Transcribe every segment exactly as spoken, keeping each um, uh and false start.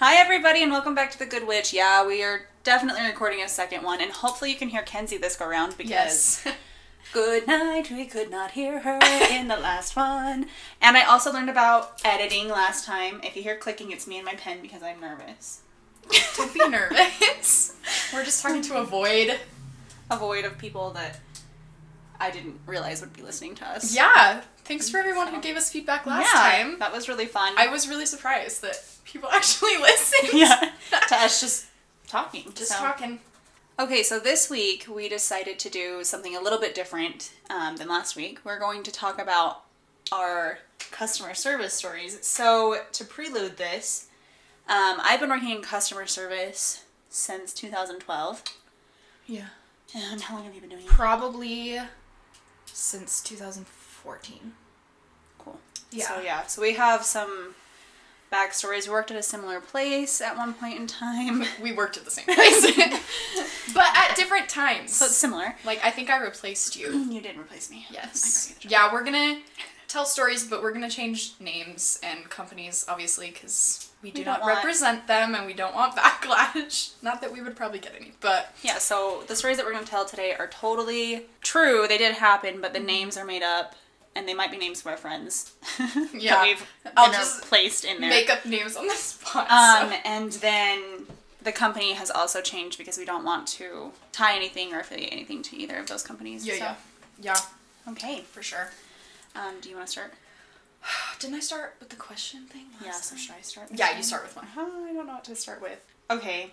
Hi everybody and welcome back to The Good Witch. Yeah, we are definitely recording a second one and hopefully you can hear Kenzie this go round because Yes. good night, we could not hear her in the last one. And I also learned about editing last time. If you hear clicking, it's me and my pen because I'm nervous. Don't be nervous. We're just talking to avoid. A void of people that I didn't realize would be listening to us. Yeah. Thanks for everyone who gave us feedback last yeah, time. That was really fun. I was really surprised that people actually listened. yeah, to us just talking. Just so. talking. Okay, so this week we decided to do something a little bit different um, than last week. We're going to talk about our customer service stories. So to prelude this, um, I've been working in customer service since two thousand twelve. Yeah. And how long have you been doing it? Probably since two thousand fourteen. Cool. Yeah. So yeah, so we have some backstories. We worked at a similar place at one point in time. We worked at the same place. But at different times. So it's similar. Like, I think I replaced you. You did replace me. Yes. Yeah, we're gonna tell stories, but we're gonna change names and companies, obviously, because we do We not don't want- represent them and we don't want backlash. Not that we would probably get any, but... Yeah, so the stories that we're going to tell today are totally true. They did happen, but the Mm-hmm. names are made up, and they might be names of our friends Yeah. that we've I'll been just placed in there. Make up names on the spot. um, so. and then the company has also changed because we don't want to tie anything or affiliate anything to either of those companies. Yeah, so. yeah. Yeah, Okay. for sure. Um, do you want to start? Didn't I start with the question thing last Yeah, so time? should I start? this Yeah, time? you start with one. Uh, I don't know what to start with. Okay.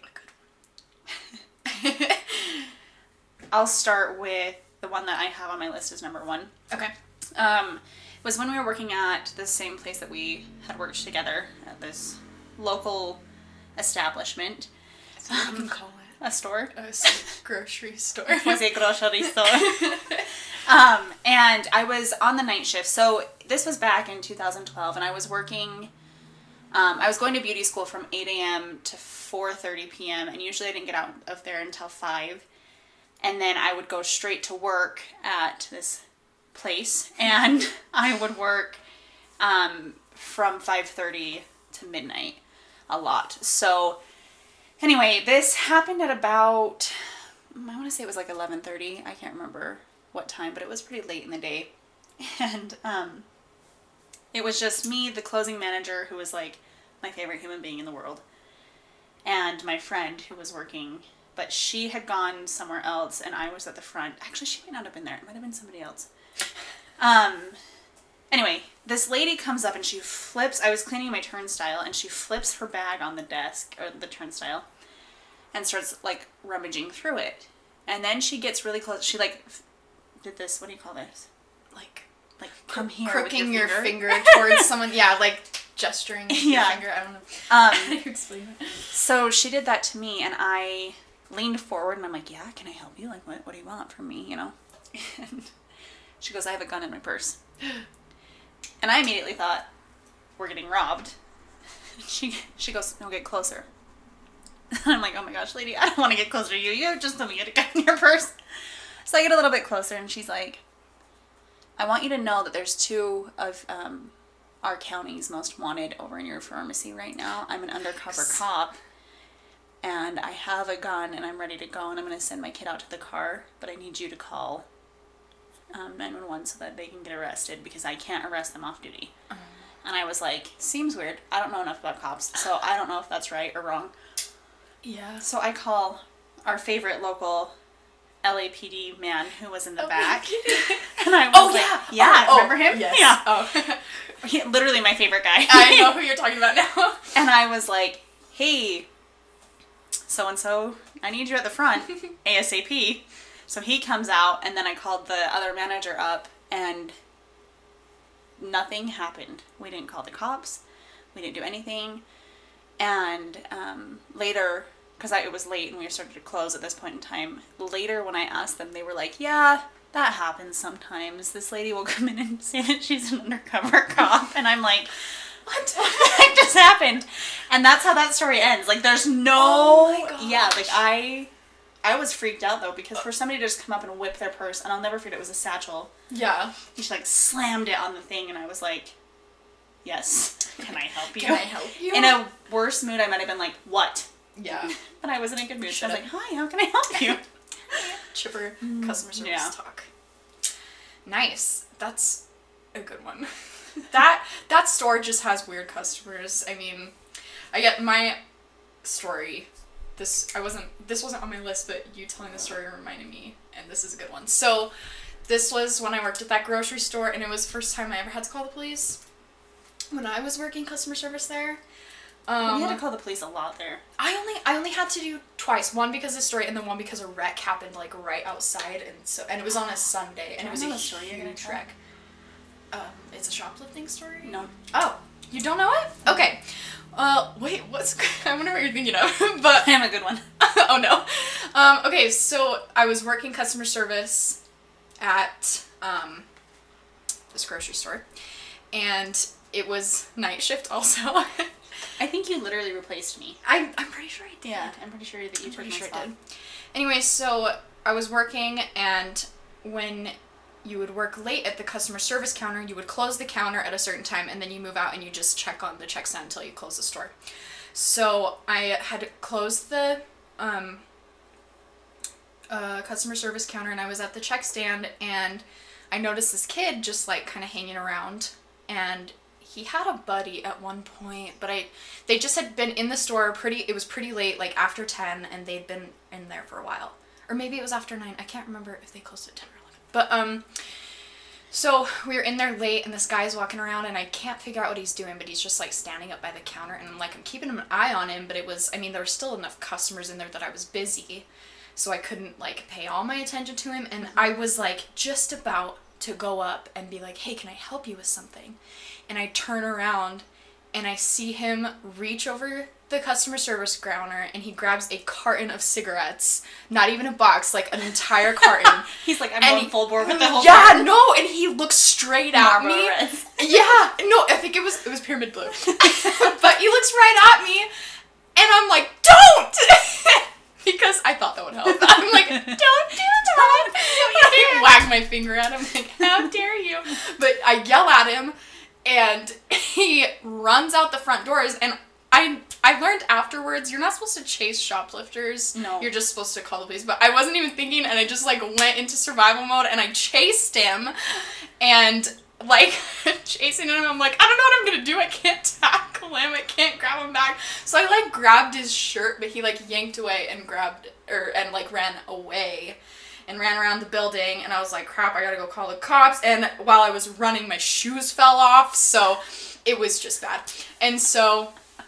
A good one. I'll start with the one that I have on my list as number one. Okay. Um, it was when we were working at the same place that we had worked together at this local establishment. That's what you can call it. A store. A s- grocery store. It was a grocery store. um, and I was on the night shift. So this was back in two thousand twelve, and I was working. Um, I was going to beauty school from eight a.m. to four thirty p.m. and usually I didn't get out of there until five. And then I would go straight to work at this place, and I would work um, from five thirty to midnight a lot. So anyway, this happened at about, I want to say it was like eleven thirty. I can't remember what time, but it was pretty late in the day. And um, it was just me, the closing manager, who was like my favorite human being in the world, and my friend who was working, but she had gone somewhere else and I was at the front. Actually, she might not have been there. It might have been somebody else. Um, anyway, this lady comes up and she flips, I was cleaning my turnstile and she flips her bag on the desk, or the turnstile, and starts like rummaging through it. And then she gets really close. She like f- did this, what do you call this? Like, Like come here crooking with your your finger. finger towards someone. Yeah, like gesturing with Yeah. your finger. I don't know. Um, How do you explain it? So she did that to me, and I leaned forward, and I'm like, yeah, can I help you? Like, what, what do you want from me, you know? And she goes, I have a gun in my purse. And I immediately thought, we're getting robbed. She she goes, no, get closer. And I'm like, oh my gosh, lady, I don't want to get closer to you. You just let me get a gun in your purse. So I get a little bit closer, and she's like, I want you to know that there's two of um, our county's most wanted over in your pharmacy right now. I'm an undercover cop, and I have a gun, and I'm ready to go, and I'm going to send my kid out to the car, but I need you to call um, nine one one so that they can get arrested, because I can't arrest them off duty. Um, And I was like, seems weird. I don't know enough about cops, so I don't know if that's right or wrong. Yeah. So I call our favorite local L A P D man who was in the back. And I was Oh, like, yeah. yeah, Oh, remember him? Yes. Yeah. Oh. He, literally my favorite guy. I know who you're talking about now. And I was like, hey, so-and-so, I need you at the front, ASAP. So he comes out, and then I called the other manager up, and nothing happened. We didn't call the cops. We didn't do anything. And um, later, because it was late and we were starting to close at this point in time, later when I asked them, they were like, yeah, that happens sometimes. This lady will come in and say that she's an undercover cop. And I'm like, what the heck just happened? And that's how that story ends. Like, there's no... Oh my gosh. Yeah, like, I... I was freaked out, though, because for somebody to just come up and whip their purse, and I'll never forget, it was a satchel. Yeah. He just, like, slammed it on the thing, and I was like, yes, can I help you? Can I help you? In a worse mood, I might have been like, what? Yeah. But I was in a good mood, so I Should've. was like, hi, how can I help you? Chipper customer service yeah. talk. Nice. That's a good one. that that store just has weird customers. I mean, I get my story. This I wasn't this wasn't on my list, but you telling the story reminded me, and this is a good one. So, this was when I worked at that grocery store, and it was the first time I ever had to call the police. When I was working customer service there. Um, we had to call the police a lot there. I only I only had to do twice. One because of the story, and then one because a wreck happened like right outside, and so and it was on a Sunday, and Do it was I know a the story you're gonna huge tell? wreck. Um, it's a shoplifting story. No. Oh, you don't know it? Okay. Uh, wait. What's? I wonder what you're thinking of. But I have a good one. oh no. Um, okay, so I was working customer service at um this grocery store, and it was night shift also. I think you literally replaced me. I I'm pretty sure I did. Yeah, I'm pretty sure that you I'm took pretty my sure spot. it did. Anyway, so I was working, and when you would work late at the customer service counter, you would close the counter at a certain time, and then you move out and you just check on the check stand until you close the store. So I had closed the um, uh, customer service counter, and I was at the check stand, and I noticed this kid just like kind of hanging around, and he had a buddy at one point, but I they just had been in the store pretty it was pretty late, like after ten, and they'd been in there for a while. Or maybe it was after nine. I can't remember if they closed at ten or eleven. But um so we were in there late, and this guy's walking around, and I can't figure out what he's doing, but he's just like standing up by the counter, and I'm like I'm keeping an eye on him, but it was I mean there were still enough customers in there that I was busy, so I couldn't like pay all my attention to him, and I was like just about to go up and be like, "Hey, can I help you with something?" And I turn around and I see him reach over the customer service counter, and he grabs a carton of cigarettes, not even a box, like an entire carton. He's like, I'm And going he- full bore with the whole Yeah, carton. no, and he looks straight at Marlboro me. Reds. Yeah, no, I think it was it was Pyramid Blue. But he looks right at me, and I'm like, don't! Because I thought that would help. I'm like, don't do that! I wag my finger at him, like, how dare you? But I yell at him, and he runs out the front doors, and I I learned afterwards, you're not supposed to chase shoplifters. No. You're just supposed to call the police. But I wasn't even thinking, and I just, like, went into survival mode, and I chased him, and, like, chasing him, I'm like, I don't know what I'm gonna do. I can't tackle him. I can't grab him back. So I, like, grabbed his shirt, but he, like, yanked away and grabbed, or, and, like, ran away. And ran around the building, and I was like, crap, I gotta go call the cops. And while I was running, my shoes fell off, so it was just bad. And so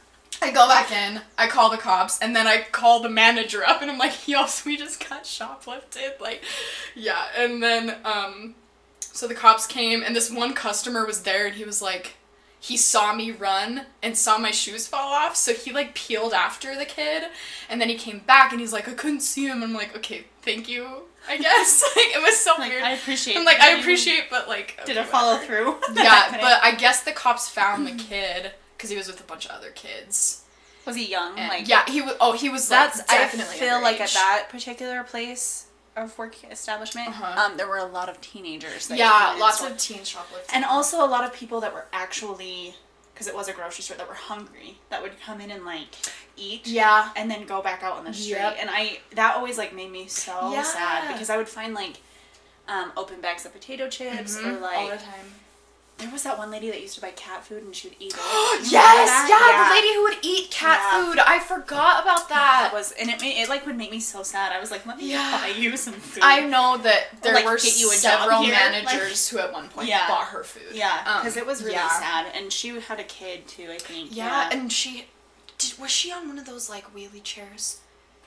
I go back in, I call the cops, and then I call the manager up, and I'm like, yo, so we just got shoplifted, like, yeah. And then, um, so the cops came, and this one customer was there, and he was like, he saw me run and saw my shoes fall off, so he, like, peeled after the kid, and then he came back, and he's like, I couldn't see him. I'm like, okay, thank you, I guess. Like, it was so Like, weird. I appreciate I'm like, that I you appreciate, but, like, Did okay, it follow whatever. through? Yeah, but I guess the cops found the kid, because he was with a bunch of other kids. Was he young? And like, yeah, he was, oh, he was, That's, like, definitely I feel like at underage. that particular place of work establishment, Uh-huh. um, there were a lot of teenagers. That Yeah, committed lots so- of teen shoplifting. And also a lot of people that were actually, because it was a grocery store, that were hungry, that would come in and, like, eat. Yeah. And then go back out on the street. Yep. And I, that always, like, made me so Yeah. sad, because I would find, like, um, open bags of potato chips, Mhm, or, all like, the time. there was that one lady that used to buy cat food, and she would eat it. Yes, Remember that? yeah, the lady who would eat cat Yeah. food. I forgot about That that. was, and it made, it, like, would make me so sad. I was like, let me Yeah. buy you some food. I know that there like, were get you a job several here, managers who at one point Yeah. bought her food. Yeah, Um, because it was really yeah. sad, and she had a kid too, I think. Yeah, and she did. Was she on one of those like wheelie chairs?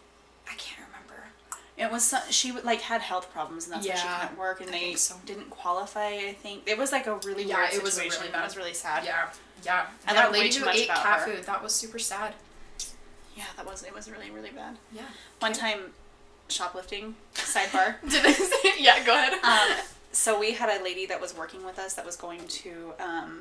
I can't remember. it was so, she would, like, had health problems, and that's why she Yeah, couldn't work, and I they think so. didn't qualify. I think it was like a really Yeah, weird it was situation. really That bad. was really sad. Yeah, yeah. I that learned way lady too who much ate about cat her. food. That was super sad. Yeah, that was it was really really bad. Yeah. One time, shoplifting sidebar. Did I say? Yeah, go ahead. um, so we had a lady that was working with us that was going to um,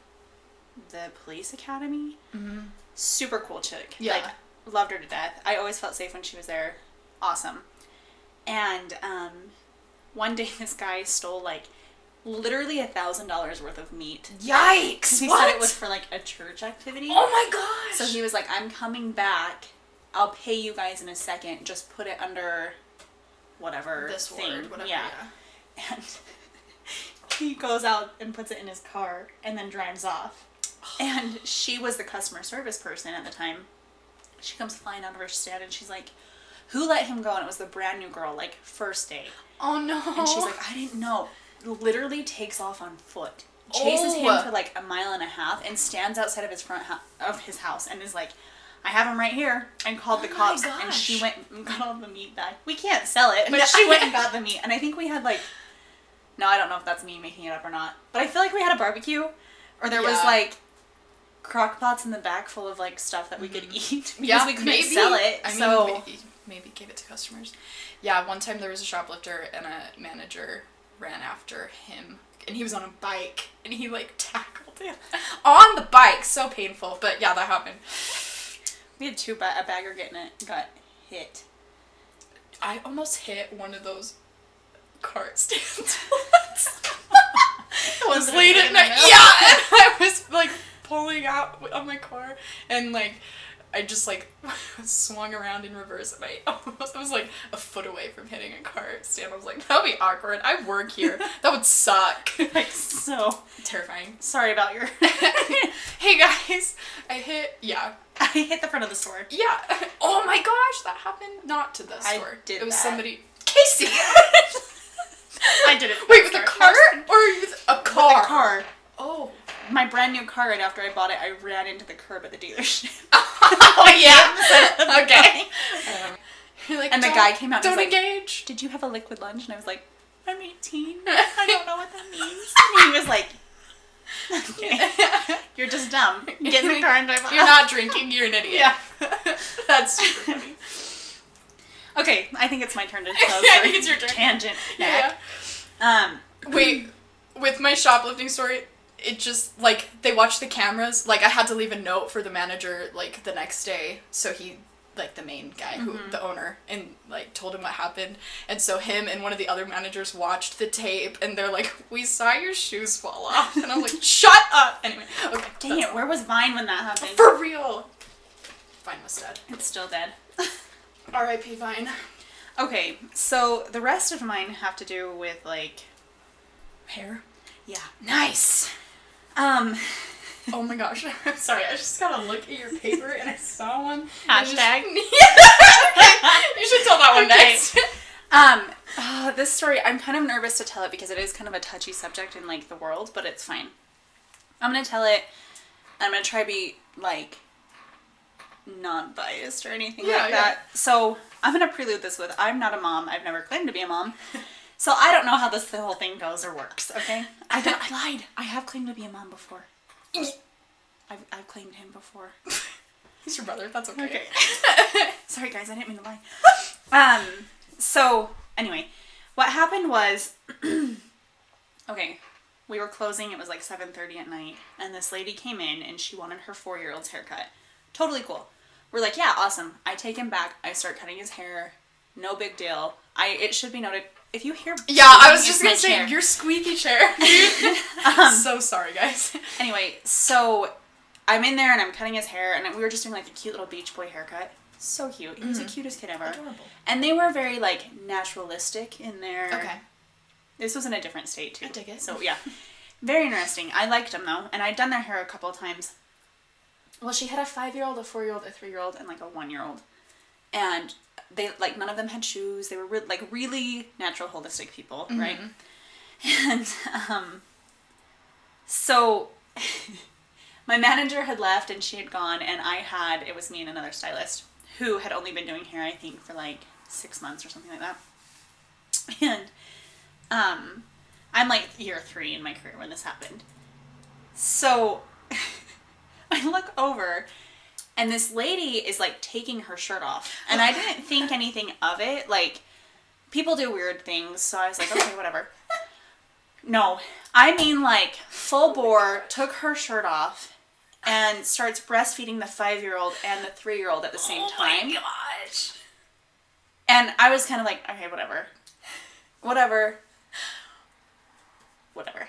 the police academy. Mm-hmm. Super cool chick. Yeah. Like, loved her to death. I always felt safe when she was there. Awesome. And um, one day this guy stole like literally a thousand dollars worth of meat. Yikes! He What? said it was for like a church activity. Oh my gosh! So he was like, I'm coming back. I'll pay you guys in a second. Just put it under whatever this thing. word, whatever. Yeah. Yeah. And he goes out and puts it in his car and then drives off. And she was the customer service person at the time. She comes flying out of her stand and she's like, who let him go? And it was the brand new girl, like first day. Oh no. And she's like, I didn't know. Literally takes off on foot. Chases Oh. him for like a mile and a half and stands outside of his front ho- of his house and is like, I have him right here, and called the Oh my cops. And gosh. she went and got all the meat back. We can't sell it, but No. she went and got the meat. And I think we had like, no, I don't know if that's me making it up or not, but I feel like we had a barbecue, or there was Yeah. like crock pots in the back full of like stuff that we could eat because Yeah, we couldn't maybe. sell it. I mean, so maybe, maybe give it to customers. Yeah, one time there was a shoplifter and a manager ran after him, and he was on a bike, and he like tackled him on the bike. So painful, but yeah, that happened. we had two ba- a bagger getting it got hit. I almost hit one of those cart stands. It was Was it late in at the night. middle? Yeah, and I was like pulling out on my car, and like I just like swung around in reverse, and I almost I was like a foot away from hitting a cart stand. I was like, that would be awkward. I work here. That would suck. Like so Terrifying. sorry about your. Hey guys, I hit. Yeah, I hit the front of the store. yeah. Oh my gosh, that happened. Not to the I store. did It was that. somebody. Casey. I did it. Wait, with a cart or with a car? With a car. Oh. My brand new car. Right after I bought it, I ran into the curb at the dealership. Oh yeah. Okay. Um, You're like, And the "Don't- guy came out and Don't was like, engage. Did you have a liquid lunch? And I was like, I'm eighteen. I don't know what that means. And he was like, okay. You're just dumb. Get in the car and drive off. You're not drinking. You're an idiot. Yeah. That's super funny. Okay, I think it's my turn to tell I the think it's your turn. tangent Yeah. back. Um, Wait, with my shoplifting story, it just like they watched the cameras. Like I had to leave a note for the manager like the next day, so he like the main guy who Mhm. the owner and like told him what happened, and so him and one of the other managers watched the tape, and they're like, we saw your shoes fall off, and I'm like, shut up. Anyway, okay. Dang it, where was Vine when that happened? For real. Vine was dead. It's still dead. R I P Vine. Okay, so the rest of mine have to do with like Hair. yeah. Nice. Um Oh my gosh. I'm sorry. I just gotta look at your paper and I saw one. Hashtag. And just- Okay. You should tell that one Okay. next. um uh, this story I'm kind of nervous to tell it because it is kind of a touchy subject in like the world, but it's fine. I'm gonna tell it. I'm gonna try to be like non-biased or anything Yeah, like yeah. that. So I'm gonna prelude this with I'm not a mom. I've never claimed to be a mom. So I don't know how this the whole thing goes or works, okay? I, don't, I lied. I have claimed to be a mom before. I've, I've claimed him before. He's your brother. That's okay. Okay. Sorry guys, I didn't mean to lie. Um, so anyway, what happened was, okay, we were closing, it was like seven thirty at night, and this lady came in and she wanted her four-year-old's haircut. Totally cool. We're like, yeah, awesome. I take him back, I start cutting his hair, no big deal. I, it should be noted, if you hear Yeah, I was squeaking, just it's gonna my say, chair. your squeaky chair. Um, So sorry, guys. Anyway, so I'm in there and I'm cutting his hair, and we were just doing like a cute little Beach Boy haircut. So cute. He was the cutest kid ever. Adorable. And they were very like naturalistic in their. Okay. This was in a different state too. I dig it. So yeah, very interesting. I liked them though, and I'd done their hair a couple of times. Well, she had a five-year-old, a four-year-old, a three-year-old, and like a one-year-old, and they like none of them had shoes. They were re- like really natural, holistic people, Mm-hmm. right? And um. So. My manager had left and she had gone, and I had, it was me and another stylist who had only been doing hair, I think, for like six months or something like that. And um, I'm like year three in my career when this happened. So I look over and this lady is like taking her shirt off. And I didn't think anything of it. Like, people do weird things, so I was like, okay, whatever. No, I mean like full bore, took her shirt off and starts breastfeeding the five-year-old and the three-year-old at the same Oh time. my gosh. And I was kind of like, okay, whatever. Whatever. Whatever.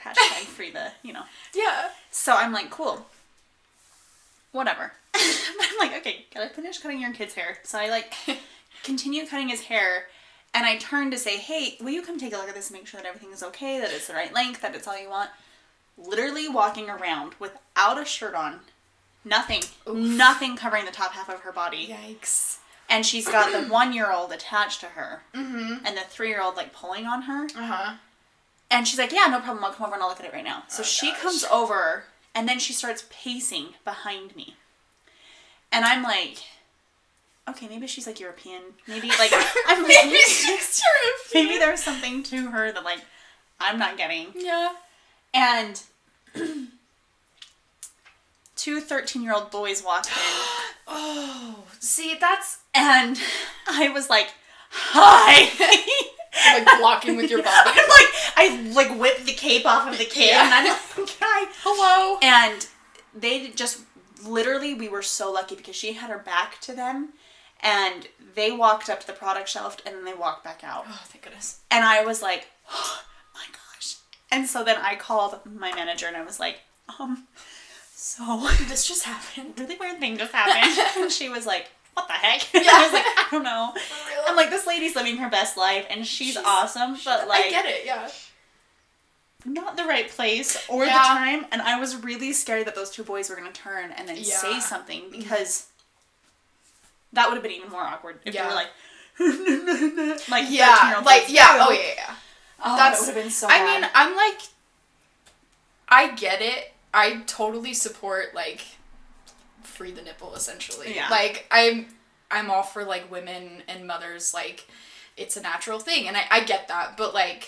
free the, you know. Yeah. So I'm like, cool. Whatever. I'm like, okay, gotta finish cutting your kid's hair. So I like continue cutting his hair, and I turn to say, hey, will you come take a look at this and make sure that everything is okay, that it's the right length, that it's all you want? Literally walking around without a shirt on, nothing, Oof. nothing covering the top half of her body. Yikes. And she's got the one-year-old attached to her, mm-hmm. and the three-year-old like pulling on her. Uh-huh. And she's like, yeah, no problem, I'll come over and I'll look at it right now. So oh, she gosh. comes over, and then she starts pacing behind me. And I'm like, okay, maybe she's like European. Maybe like I'm like, maybe she's European. Maybe there's something to her that like I'm not getting. Yeah. And two thirteen-year-old boys walked in. Oh, see, that's and I was like, hi. Like blocking with your body. I'm like, I like whipped the cape off of the kid, yeah. and I'm like, hi, hello. And they just. Literally, we were so lucky because she had her back to them, and they walked up to the product shelf, and then they walked back out. Oh, thank goodness. And I was like, oh my gosh. And so then I called my manager, and I was like, um, so... this just happened. A really weird thing just happened. And she was like, what the heck? Yeah. I was like, I don't know. I'm like, this lady's living her best life, and she's, she's awesome, but like... I get it, yeah. Not the right place or yeah. the time, and I was really scared that those two boys were going to turn and then yeah. say something, because that would have been even more awkward if yeah. they were like, like yeah, like yeah, oh yeah, yeah. Oh, that would have been so. I bad. mean, I'm like, I get it. I totally support like free the nipple essentially. Yeah. Like I'm, I'm all for like women and mothers. Like, it's a natural thing, and I I get that, but like.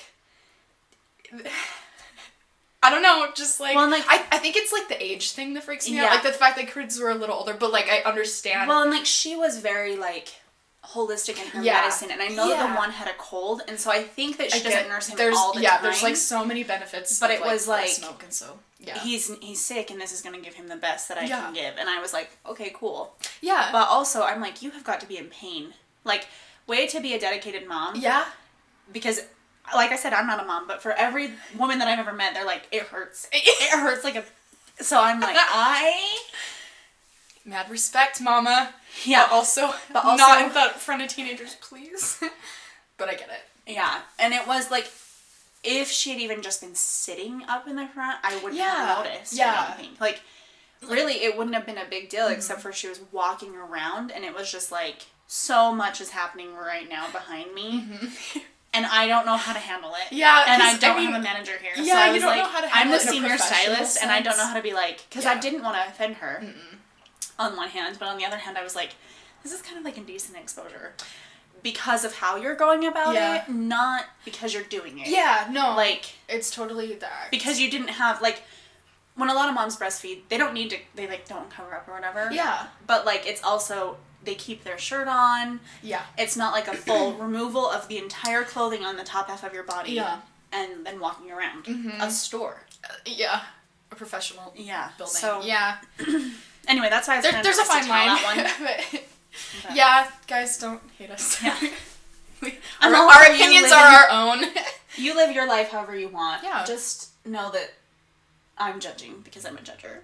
I don't know, just like, well, like I, I think it's like the age thing that freaks me yeah. out. Like the fact that kids were a little older, but like I understand. Well, and like she was very like holistic in her yeah. medicine, and I know yeah. that the one had a cold, and so I think that she I doesn't get, nurse him there's, all the yeah, time. Yeah, there's like so many benefits. But of, it like, was like smoke and so yeah, he's he's sick, and this is gonna give him the best that I yeah. can give, and I was like, okay, cool. Yeah. But also, I'm like, you have got to be in pain. Like, way to be a dedicated mom. Yeah. Because. Like I said, I'm not a mom, but for every woman that I've ever met, they're like, it hurts. It hurts like a... So I'm like, I... Mad respect, mama. Yeah. But also, but also not in the front of teenagers, please. But I get it. Yeah. And it was like, if she had even just been sitting up in the front, I wouldn't yeah. have noticed. Yeah. I don't think. Like, really, it wouldn't have been a big deal, mm-hmm. except for she was walking around, and it was just like, so much is happening right now behind me. Mm-hmm. And I don't know how to handle it. Yeah. And I don't I mean, have a manager here. Yeah, so I was you don't like, know how to I'm handle the it in a senior stylist, sense. and I don't know how to be like, because yeah. I didn't want to offend her Mm-mm. on one hand, but on the other hand, I was like, this is kind of like indecent exposure. Because of how you're going about yeah. it, not because you're doing it. Yeah, no. Like, it's totally that. Because you didn't have, like, when a lot of moms breastfeed, they don't need to, they, like, don't cover up or whatever. Yeah. But, like, it's also... They keep their shirt on. Yeah. It's not like a full removal of the entire clothing on the top half of your body. Yeah. And then walking around. Mm-hmm. A store. Uh, yeah. A professional yeah. building. So, yeah. Anyway, that's why I was there, kind of There's a fine line. That one. but, but. Yeah, guys, don't hate us. Yeah. we, our our opinions are our own. You live your life however you want. Yeah. Just know that I'm judging because I'm a judger.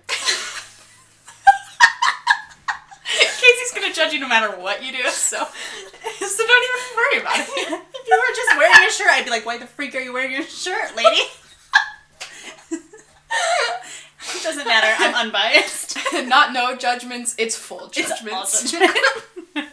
Casey's gonna judge you no matter what you do, so so don't even worry about it. If you were just wearing a shirt, I'd be like, why the freak are you wearing your shirt, lady? It doesn't matter, I'm unbiased. Not no judgments, it's full judgments. It's all judgment.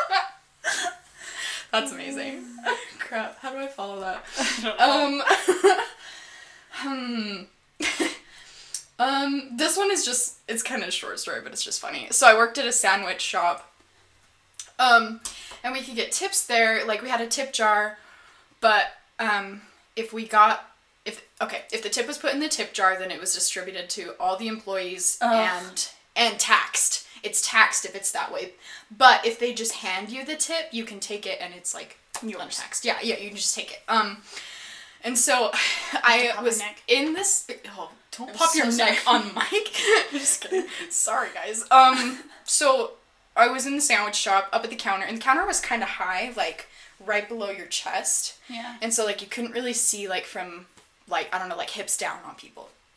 That's amazing. Crap, how do I follow that? I Um, hmm. Um, this one is just, it's kind of a short story, but it's just funny. So I worked at a sandwich shop, um, and we could get tips there, like we had a tip jar, but, um, if we got, if, okay, if the tip was put in the tip jar, then it was distributed to all the employees Ugh. and, and taxed. It's taxed if it's that way. But if they just hand you the tip, you can take it and it's like, Yours. untaxed. Yeah, yeah, you can just take it. Um, and so I was in this, oh, don't I'm pop so your sorry. neck on mic. I'm just kidding. Sorry, guys. Um, so I was in the sandwich shop up at the counter, and the counter was kind of high, like right below your chest. Yeah. And so like you couldn't really see like from like, I don't know, like hips down on people.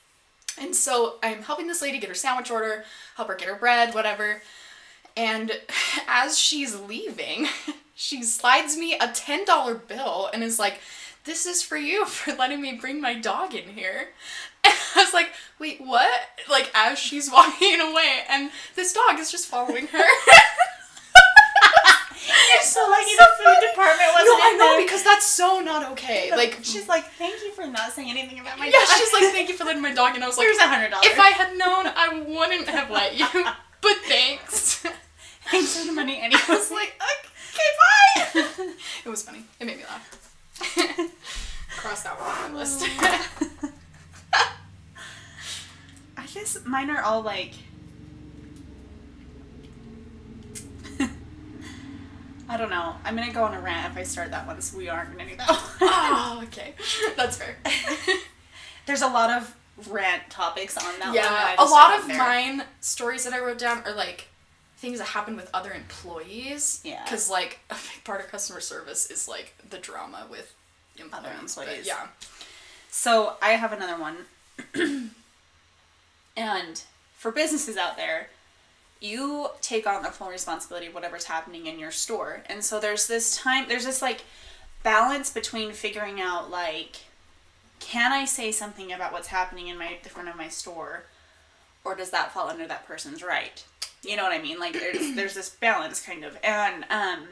And so I'm helping this lady get her sandwich order, help her get her bread, whatever. And as she's leaving, she slides me a ten dollar bill and is like, this is for you for letting me bring my dog in here. And I was like, wait, what? Like, as she's walking away, and this dog is just following her. You're so lucky the food department wasn't No, I in know, there. because that's so not okay. No, like, she's like, thank you for not saying anything about my yeah, dog. she's like, thank you for letting my dog in. I was like, Here's a hundred dollars. if I had known, I wouldn't have let you. But thanks. Thanks for the money anyway. I was like, okay, bye. It was funny. It made me laugh. Cross that one off my list. I guess mine are all like... I don't know. I'm going to go on a rant if I start that one, so we aren't going to do that one. Oh, okay. That's fair. There's a lot of rant topics on that Yeah, one. Yeah, a lot of mine stories that I wrote down are like things that happen with other employees. Yeah. Because like a big part of customer service is like the drama with employees. Other employees. But, yeah. So I have another one. And for businesses out there, you take on the full responsibility of whatever's happening in your store. And so there's this time, there's this like balance between figuring out like, can I say something about what's happening in my the front of my store, or does that fall under that person's right? You know what I mean? Like there's there's this balance kind of. And um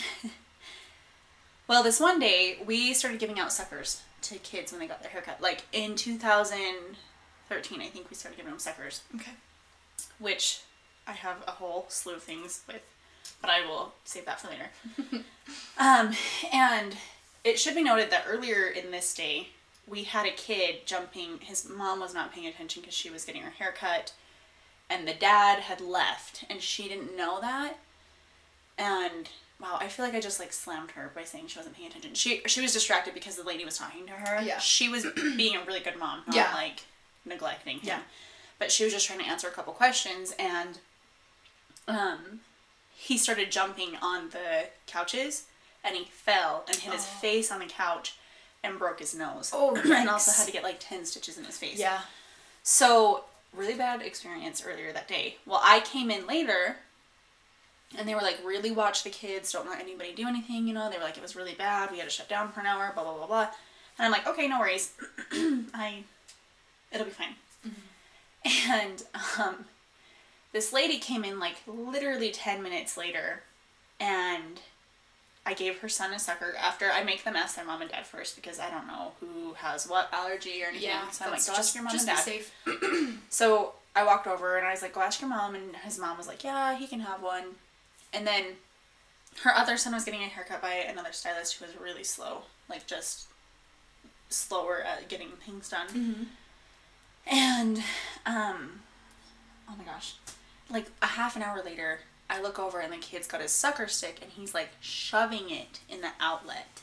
well, this one day we started giving out suckers to kids when they got their haircut. Like in two thousand thirteen, I think we started giving them suckers. Okay. Which I have a whole slew of things with, but I will save that for later. um, and it should be noted that earlier in this day, we had a kid jumping. His mom was not paying attention because she was getting her hair cut, and the dad had left, and she didn't know that. And wow, I feel like I just like slammed her by saying she wasn't paying attention. She she was distracted because the lady was talking to her. Yeah. She was being a really good mom, not Yeah. like neglecting him. Yeah. But she was just trying to answer a couple questions, and um, he started jumping on the couches, and he fell and hit his Oh. face on the couch and broke his nose. Oh, And also yikes. had to get like ten stitches in his face. Yeah. So, really bad experience earlier that day. Well, I came in later, and they were like, really watch the kids, don't let anybody do anything, you know? They were like, it was really bad, we had to shut down for an hour, blah, blah, blah, blah. And I'm like, okay, no worries. I, it'll be fine. Mm-hmm. And, um, this lady came in like literally ten minutes later, and I gave her son a sucker after I make them ask their mom and dad first, because I don't know who has what allergy or anything. Yeah. So I'm like, that's go ask your mom just and be dad. safe. So I walked over and I was like, go ask your mom. And his mom was like, yeah, he can have one. And then her other son was getting a haircut by another stylist who was really slow, like just slower at getting things done. Mm-hmm. And, um, oh my gosh, like a half an hour later, I look over and the kid's got his sucker stick and he's like shoving it in the outlet.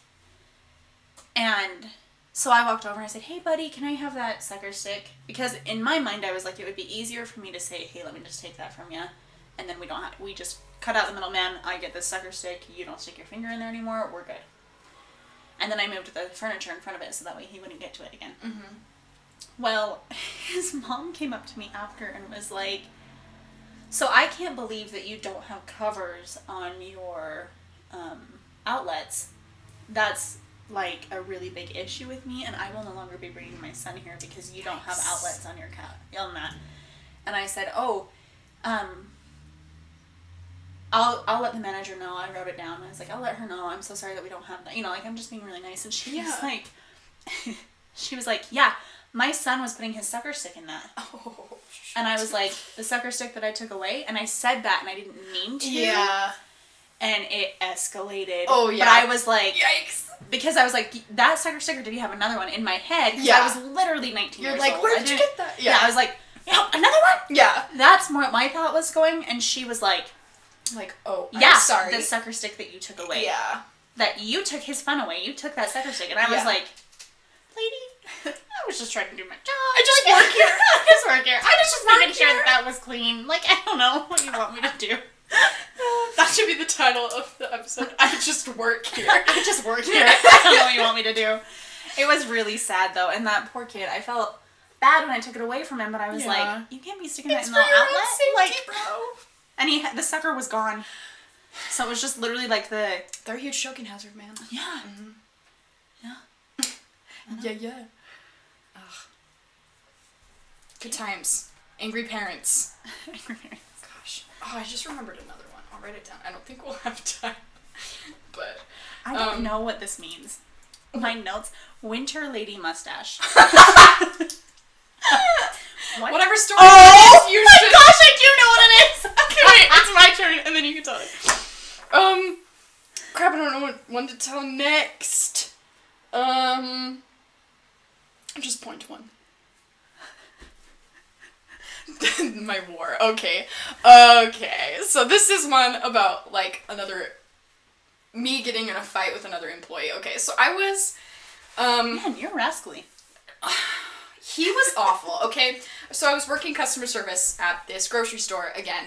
And so I walked over and I said, hey buddy, can I have that sucker stick? Because in my mind I was like, it would be easier for me to say, hey, let me just take that from you. And then we don't have, we just cut out the middleman. I get this sucker stick. You don't stick your finger in there anymore. We're good. And then I moved the furniture in front of it so that way he wouldn't get to it again. Mm-hmm. Well, his mom came up to me after and was like, so I can't believe that you don't have covers on your um, outlets. That's like a really big issue with me, and I will no longer be bringing my son here because you don't have Nice. outlets on your cat on that. And I said, oh, um, I'll I'll let the manager know. I wrote it down. I was like, I'll let her know. I'm so sorry that we don't have that. You know, like I'm just being really nice. And she Yeah. was like, she was like, yeah, my son was putting his sucker stick in that. Oh. And I was like, the sucker stick that I took away, and I said that, and I didn't mean to. Yeah. And it escalated. Oh, yeah. But I was like, Yikes. because I was like, that sucker sticker, did he have another one in my head? Because Yeah. I was literally nineteen You're years like, old. where I did you didn't- get that? Yeah. I was like, you know, another one? Yeah. That's more what my thought was going, and she was like, Like, oh, I'm yeah, sorry. the sucker stick that you took away. Yeah. That you took his fun away. You took that sucker stick. And I was Yeah. like, lady, I was just trying to do my job. I just work here. I just work here. I was just work making sure here. that that was clean. Like, I don't know what you want me to do. That should be the title of the episode. I just work here. I just work here. I don't know what you want me to do. It was really sad, though. And that poor kid, I felt bad when I took it away from him, but I was Yeah. like, you can't be sticking that It's in for the your own outlet. safety, Like, bro. and he, the sucker was gone. So it was just literally like the, They're a huge choking hazard, man. yeah. Mm-hmm. Yeah. Yeah, yeah. Ugh. Good times. Angry parents. Gosh. Oh, I just remembered another one. I'll write it down. I don't think we'll have time. But I don't um, know what this means. My notes, winter lady mustache. What? whatever story Oh it is, you my should... gosh, I do know what it is! Okay, wait, it's my turn, and then you can tell it. Um, crap, I don't know what one to tell next. Um, just point one. My war. Okay. Okay. So this is one about, like, another... me getting in a fight with another employee. Okay, so I was... Um, Man, you're rascally. he was awful, okay? So I was working customer service at this grocery store again.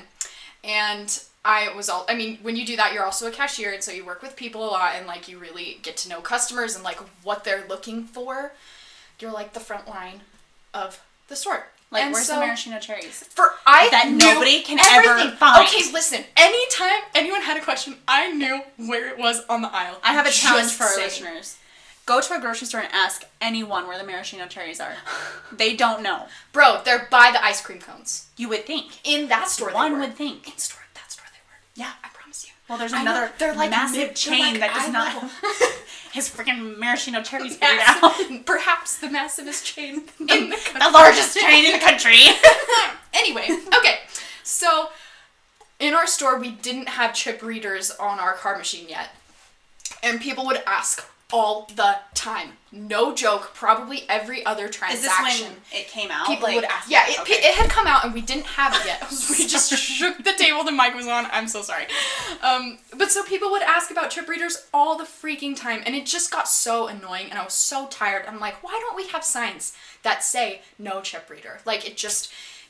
And I was all... I mean, when you do that, you're also a cashier, and so you work with people a lot, and, like, you really get to know customers and, like, what they're looking for. You're, like, the front line of the store. Like, And where's so, the maraschino cherries? For I That knew nobody can ever everything. find. Okay, listen. Anytime anyone had a question, I knew where it was on the aisle. I have a Just challenge for our saying. listeners. Go to a grocery store and ask anyone where the maraschino cherries are. They don't know. Bro, they're by the ice cream cones. You would think. In that store they One were. would think. In store, that store they were. Yeah. I promise you. Well, there's I know, another they're like massive mid- they're chain like that does eye not level. his freaking maraschino cherries figured out. Perhaps the massivest chain in The, the country. the largest chain in the country. Anyway, okay. So, in our store, we didn't have chip readers on our card machine yet. And people would ask all the time. No joke, probably every other Is transaction. this when it came out? People Like, would ask. Yeah, it, okay. it had come out and we didn't have it yet. We just shook the table, the mic was on. I'm so sorry. Um, but so people would ask about chip readers all the freaking time, and it just got so annoying, and I was so tired. I'm like, why don't we have signs that say no chip reader? Like, it just,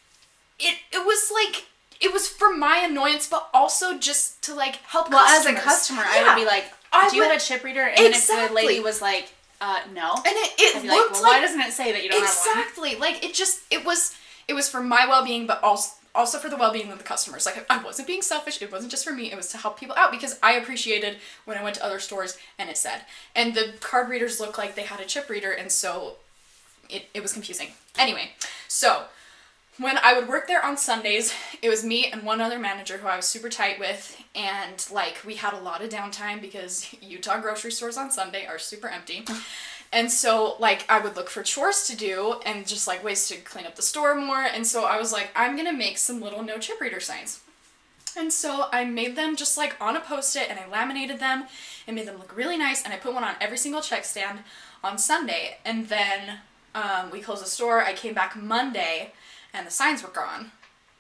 it it was like, it was for my annoyance, but also just to, like, help Well, customers. as a customer, I Yeah. would be like, I do you would- have a chip reader? And then if the Exactly. lady was like, uh, no. And it, it I'd be looked like, well, like... why doesn't it say that you don't have one? Exactly. Like, it just, it was, it was for my well-being, but also, also for the well-being of the customers. Like, I wasn't being selfish. It wasn't just for me. It was to help people out because I appreciated when I went to other stores and it said. And the card readers looked like they had a chip reader, and so it, it was confusing. Anyway, so when I would work there on Sundays, it was me and one other manager who I was super tight with, and, like, we had a lot of downtime because Utah grocery stores on Sunday are super empty. And so, like, I would look for chores to do and just, like, ways to clean up the store more, and so I was like, I'm gonna make some little no chip reader signs. And so I made them just, like, on a Post-it, and I laminated them and made them look really nice, and I put one on every single check stand on Sunday, and then um, we closed the store. I came back Monday, and the signs were gone.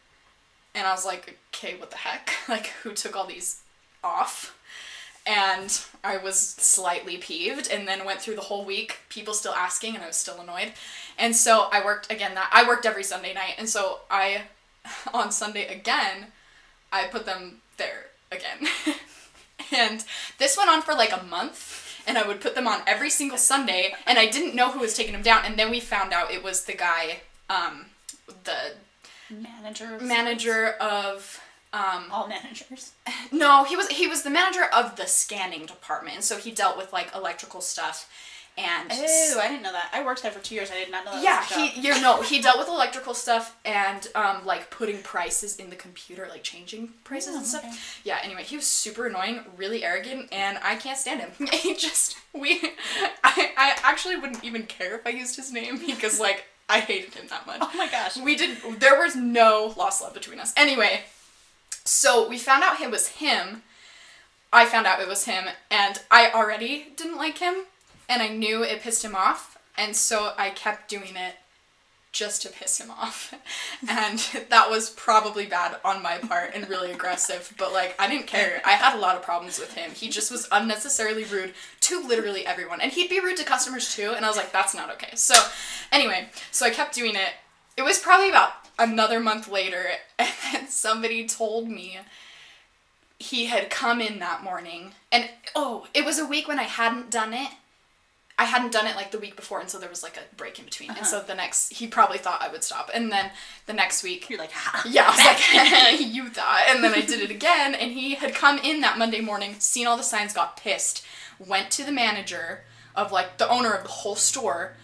And I was like, okay, what the heck? Like, who took all these off? And I was slightly peeved, and then went through the whole week, people still asking, and I was still annoyed. And so I worked, again, that I worked every Sunday night, and so I, on Sunday again, I put them there again. And this went on for like a month, and I would put them on every single Sunday, and I didn't know who was taking them down, and then we found out it was the guy, um, the Manager. of manager of, um, All managers. no, he was he was the manager of the scanning department, and so he dealt with, like, electrical stuff, and Oh, I didn't know that. I worked there for two years. I did not know that yeah, was a job. he you know he dealt with electrical stuff and um like putting prices in the computer, like changing prices Oh, and stuff. okay. Yeah. Anyway, he was super annoying, really arrogant, and I can't stand him. He just we, I I actually wouldn't even care if I used his name because, like, I hated him that much. Oh my gosh. We did. There was no lost love between us. Anyway, so we found out it was him. I found out it was him, and I already didn't like him, and I knew it pissed him off, and so I kept doing it just to piss him off. And that was probably bad on my part and really aggressive, but, like, I didn't care. I had a lot of problems with him. He just was unnecessarily rude to literally everyone, and he'd be rude to customers too, and I was like, that's not okay. So anyway, so I kept doing it. It was probably about another month later, and then somebody told me he had come in that morning, and oh, it was a week when I hadn't done it. I hadn't done it like the week before, and so there was like a break in between. Uh-huh. And so the next, he probably thought I would stop. And then the next week, you're like, ha. Yeah, I was like, you thought. And then I did it again, and he had come in that Monday morning, seen all the signs, got pissed, went to the manager of like the owner of the whole store,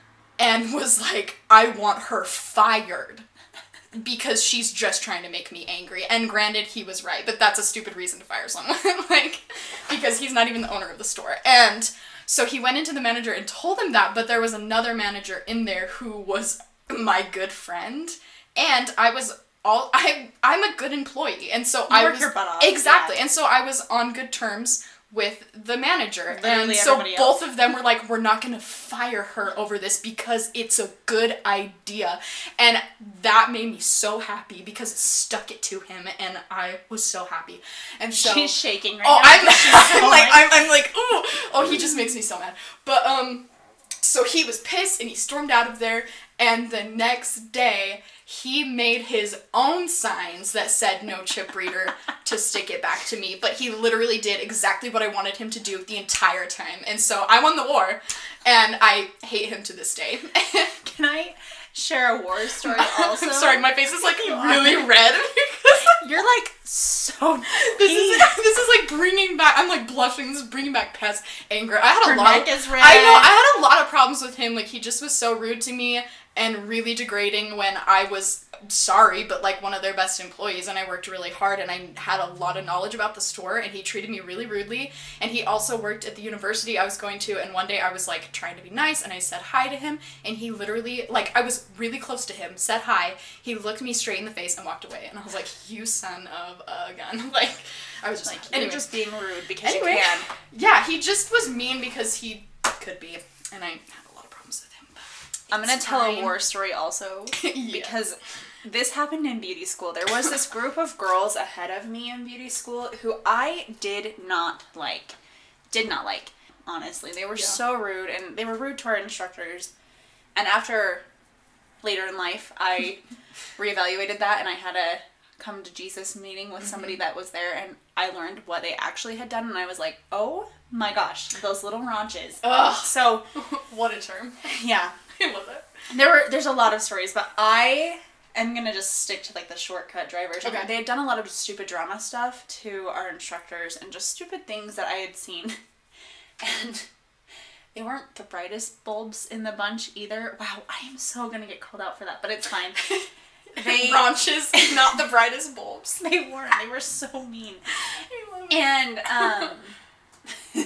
and was like, I want her fired. Because she's just trying to make me angry. And granted, he was right, but that's a stupid reason to fire someone. Like, because he's not even the owner of the store. And so he went into the manager and told him that, but there was another manager in there who was my good friend. And I was all, I, I'm a good employee. And so you I work was, your butt off. exactly. Yeah. And so I was on good terms with the manager. Literally and so everybody both else. of them were like, we're not going to fire her over this because it's a good idea. And that made me so happy because it stuck it to him, and I was so happy. And so she's shaking right oh, now. I'm, So I'm like, nice. I'm, I'm like, ooh, oh, he just makes me so mad. But, um, so he was pissed and he stormed out of there, and the next day he made his own signs that said no chip reader to stick it back to me, but he literally did exactly what I wanted him to do the entire time. And so I won the war, and I hate him to this day. Can I share a war story also? I'm sorry, my face is like You really are. red because You're like so this is this is like bringing back. I'm like blushing. This is bringing back past anger. I had Her a lot. neck of, is red. I know. I had a lot of problems with him. Like, he just was so rude to me and really degrading when I was sorry, but like one of their best employees, and I worked really hard, and I had a lot of knowledge about the store, and he treated me really rudely. And he also worked at the university I was going to, and one day I was like trying to be nice, and I said hi to him, and he literally, like, I was really close to him, said hi, he looked me straight in the face and walked away, and I was like, you son of a gun. Like, I was just like, like, you're anyway. just being rude because Anyway, you can. yeah, he just was mean because he could be, and I had a lot of problems with him. But I'm gonna it's tell fine. a war story also Yeah. because this happened in beauty school. There was this group of girls ahead of me in beauty school who I did not like. Did not like, honestly. They were Yeah. so rude, and they were rude to our instructors. And after, later in life, I reevaluated that, and I had a come to Jesus meeting with somebody that was there, and I learned what they actually had done, and I was like, oh my gosh, those little raunches. Ugh. So, What a term. yeah. I love that. There were there's a lot of stories, but I am gonna just stick to like the shortcut drivers. Okay. They had done a lot of stupid drama stuff to our instructors and just stupid things that I had seen. And they weren't the brightest bulbs in the bunch either. Wow, I am so gonna get called out for that, but it's fine. They Raunches, not the brightest bulbs. they weren't. They were so mean. I love it. And um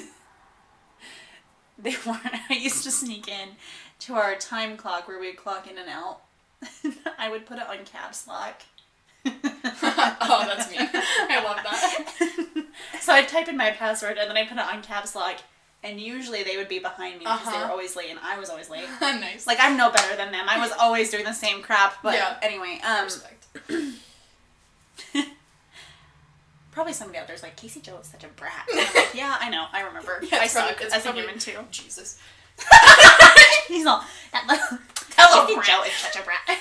they weren't. I used to sneak in to our time clock where we'd clock in and out. I would put it on caps lock. Oh, that's me. I love that. So I'd type in my password and then I put it on caps lock, and usually they would be behind me because they Uh-huh. were always late and I was always late. Nice. Like, I'm no better than them. I was always doing the same crap. But Yeah. anyway, um, Respect. probably somebody out there's like, Casey Joe is such a brat. And I'm like, yeah, I know. I remember. Yeah, I it's probably- suck it's as a probably- human too. Jesus. He's all, that little, Hello, Casey brat. Joe is such a brat.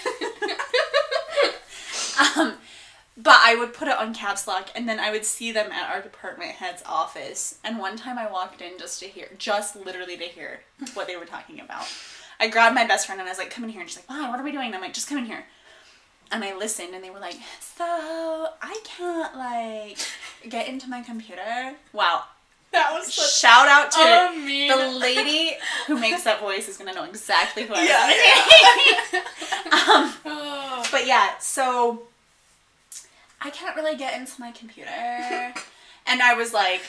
um, but I would put it on caps lock, and then I would see them at our department head's office. And one time I walked in just to hear, just literally to hear what they were talking about. I grabbed my best friend and I was like, come in here. And she's like, wow, what are we doing? And I'm like, just come in here. And I listened, and they were like, so I can't, like, get into my computer. Wow. That was such Shout out to a mean. the lady who makes that voice is gonna know exactly who I Yeah, was. um, Oh. but yeah, so I can't really get into my computer, and I was like,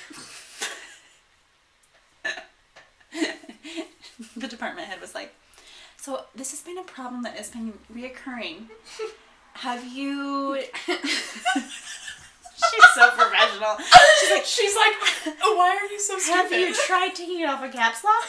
the department head was like, so this has been a problem that has been reoccurring. Have you? She's so professional. She's like, She's like, why are you so stupid? have you tried taking it off a caps lock?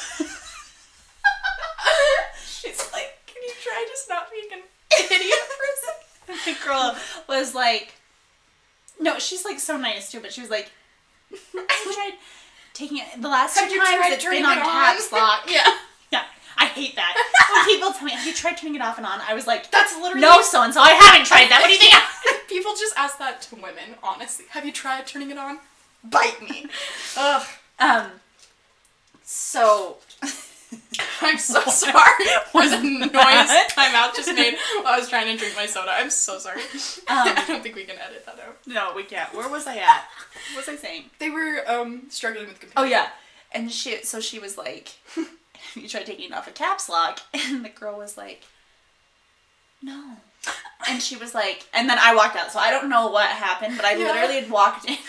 She's like, can you try just not being an idiot for a second? The girl was like, no, she's like so nice too, but she was like, I tried taking it, the last Have two you times tried it's turning been on it on? caps lock. Yeah. Yeah, I hate that. When people tell me, have you tried turning it off and on? I was like, That's literally... no, so-and-so, I haven't tried that. What do you think? People just ask that to women, honestly. Have you tried turning it on? Bite me. Ugh. Um, So I'm so sorry for the noise my mouth just made while I was trying to drink my soda. I'm so sorry. Um, I don't think we can edit that out. No, we can't. Where was I at? What was I saying? They were um struggling with computer. Oh yeah. And she so she was like, you tried taking it off a caps lock, and the girl was like, no. And she was like, and then I walked out, so I don't know what happened, but I yeah. literally had walked in.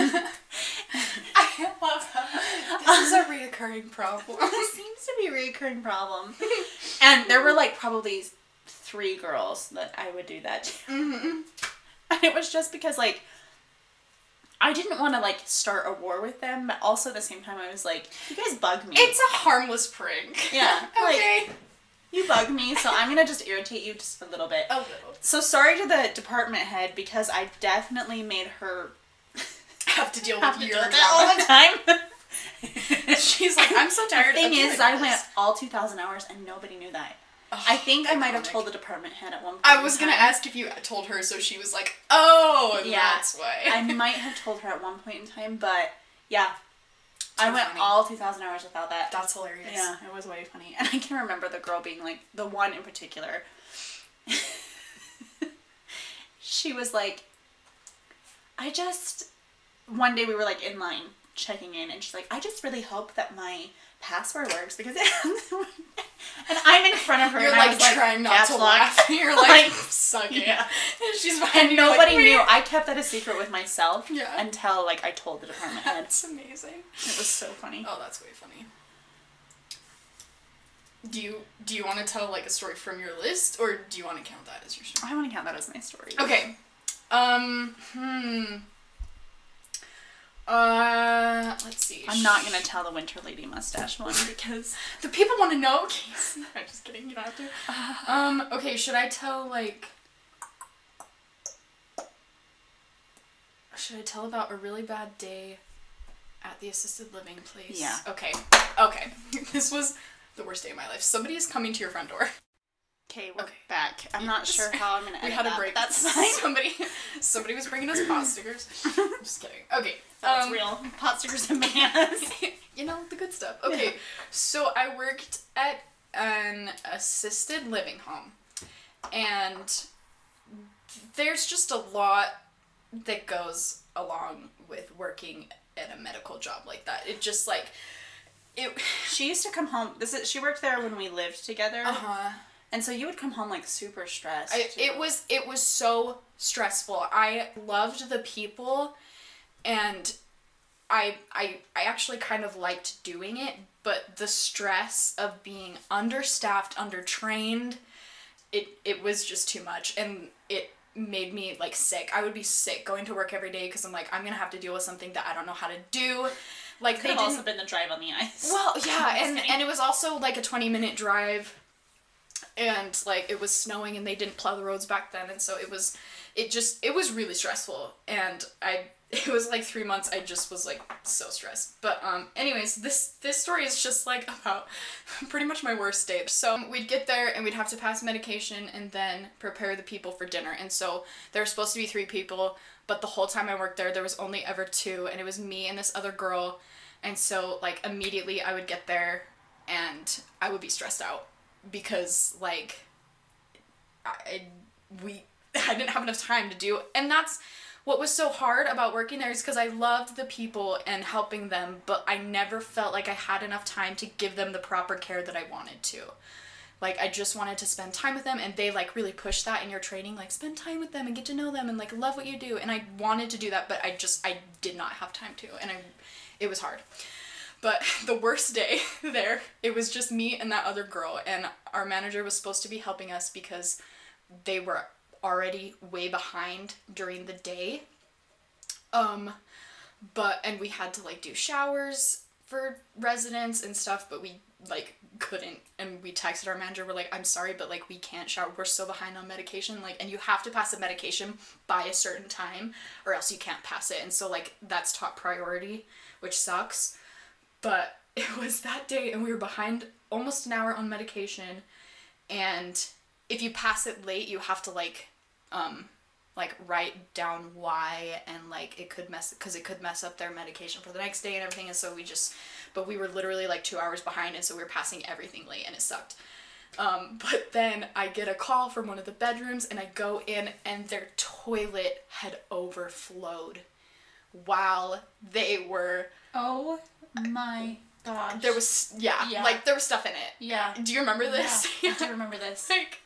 I love that. This is a reoccurring problem. This seems to be a reoccurring problem. And there were like probably three girls that I would do that to. Mm-hmm. And it was just because like, I didn't want to like start a war with them, but also at the same time I was like, you guys bug me. It's a harmless prank. Yeah. Okay. Like, you bug me, so I'm gonna just irritate you just a little bit. A little. So sorry to the department head because I definitely made her have to deal have with to your do that all the time. She's like, I'm so tired. The thing of is, I this. went all two thousand hours and nobody knew that. Oh, I think I might have iconic. told the department head at one point. I was gonna ask if you told her, so she was like, "Oh, and yeah, that's why." I might have told her at one point in time, but yeah. Too I went funny. all two thousand hours without that. That's hilarious. Yeah, it was way funny. And I can remember the girl being like, the one in particular, she was like, I just, one day we were like in line checking in and she's like, I just really hope that my password works because it and I'm in front of her You're and like I was like trying not to lock. laugh. You're like, like suck it. Yeah. And she's and you're nobody like, knew. I kept that a secret with myself yeah. until like I told the department head. That's amazing. It was so funny. Oh, that's way funny. Do you do you want to tell like a story from your list, or do you want to count that as your story? I want to count that as my story. Okay. Um. Hmm. Uh. Let's see. I'm not gonna tell the Winter Lady mustache one because the people want to know. Case. I'm just kidding. You don't have to. Um. Okay. Should I tell like? Should I tell about a really bad day at the assisted living place? Yeah. Okay. Okay. This was the worst day of my life. Somebody is coming to your front door. Okay, we're Okay. back. I'm not sure how I'm gonna. We edit had a that, break. but That's fine. Somebody, somebody was bringing us pot stickers. I'm just kidding. Okay. That's um, real. Pot stickers and bananas. You know, the good stuff. Okay, so I worked at an assisted living home, and there's just a lot that goes along with working at a medical job like that. It just like, it. She used to come home. This is. She worked there when we lived together. Uh huh. And so you would come home like super stressed. I, it was it was so stressful. I loved the people, and I I I actually kind of liked doing it, but the stress of being understaffed, undertrained, it it was just too much, and it made me like sick. I would be sick going to work every day because I'm like, I'm gonna have to deal with something that I don't know how to do. Like, Could they have didn't. also been the drive on the ice. Well, yeah, and and it was also like a twenty minute drive. And like it was snowing and they didn't plow the roads back then, and so it was it just it was really stressful, and I it was like three months I just was like so stressed. But um anyways, this this story is just like about pretty much my worst day. So we'd get there and we'd have to pass medication and then prepare the people for dinner, and so there were supposed to be three people, but the whole time I worked there there was only ever two, and it was me and this other girl. And so like immediately I would get there and I would be stressed out because like I we I didn't have enough time to do, and that's what was so hard about working there is because I loved the people and helping them, but I never felt like I had enough time to give them the proper care that I wanted to. Like I just wanted to spend time with them, and they like really push that in your training, like spend time with them and get to know them and like love what you do, and I wanted to do that, but I just I did not have time to, and I it was hard. But the worst day there, it was just me and that other girl, and our manager was supposed to be helping us because they were already way behind during the day. Um, but, and we had to like do showers for residents and stuff, but we like couldn't, and we texted our manager, we're like, I'm sorry, but like we can't shower, we're so behind on medication, like, and you have to pass the medication by a certain time or else you can't pass it, and so like that's top priority, which sucks. But it was that day and we were behind almost an hour on medication, and if you pass it late you have to like um like write down why, and like it could mess because it could mess up their medication for the next day and everything. And so we just, but we were literally like two hours behind, and so we were passing everything late, and it sucked. Um, but then I get a call from one of the bedrooms, and I go in, and their toilet had overflowed while they were. Oh my gosh. There was yeah, Yeah. like there was stuff in it. Yeah. Do you remember this? Yeah, I do remember this. Like,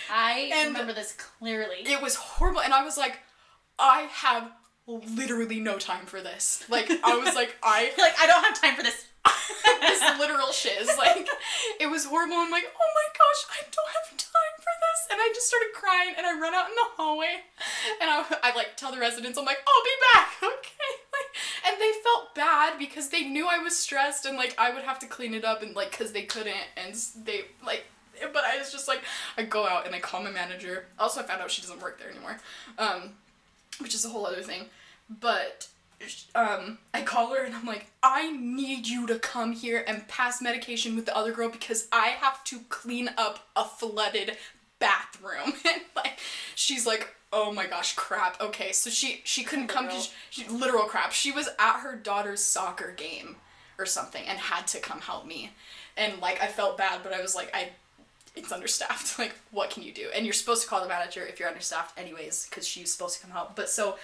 I and remember this clearly. it was horrible, and I was like, I have literally no time for this. Like I was like, I like I don't have time for this. this literal shiz. Like it was horrible. I'm like, oh my gosh, I don't have time for this, and I just started crying, and I run out in the hallway, and I, I like tell the residents, I'm like, I'll be back, okay? Like, and they felt bad because they knew I was stressed, and like I would have to clean it up, and like because they couldn't, and they like. But I was just like, I go out and I call my manager. Also, I found out she doesn't work there anymore, um, which is a whole other thing. But um, I call her and I'm like, I need you to come here and pass medication with the other girl because I have to clean up a flooded bathroom. And like, she's like, oh my gosh, crap. Okay, so she she couldn't come because she, she literal crap. She was at her daughter's soccer game or something and had to come help me. And like, I felt bad, but I was like, I. It's understaffed. Like, what can you do? And you're supposed to call the manager if you're understaffed anyways, because she's supposed to come help. But so,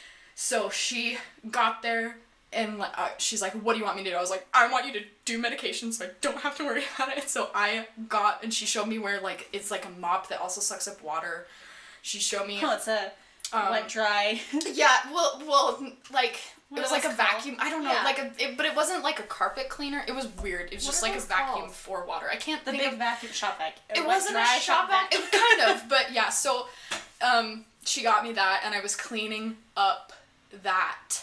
so she got there, and uh, she's like, what do you want me to do? I was like, I want you to do medication so I don't have to worry about it. So I got, and she showed me where, like, it's like a mop that also sucks up water. She showed me... Oh, it's a um, wet dry. Yeah, well, well, like... What it was are like a those vacuum. called? I don't know, Yeah. like a, it, but it wasn't like a carpet cleaner. It was weird. It was What just are like a those vacuum called? for water. I can't The think big of vacuum shop vac. it wet wasn't dry a shop vac. It kind of, but yeah. So, um, she got me that, and I was cleaning up that,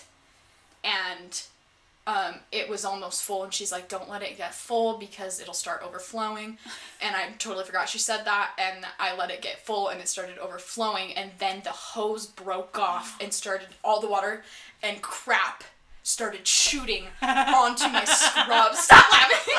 and um, it was almost full. And she's like, "Don't let it get full because it'll start overflowing." And I totally forgot she said that, and I let it get full, and it started overflowing, and then the hose broke off and started all the water and crap started shooting onto my scrub. Stop laughing.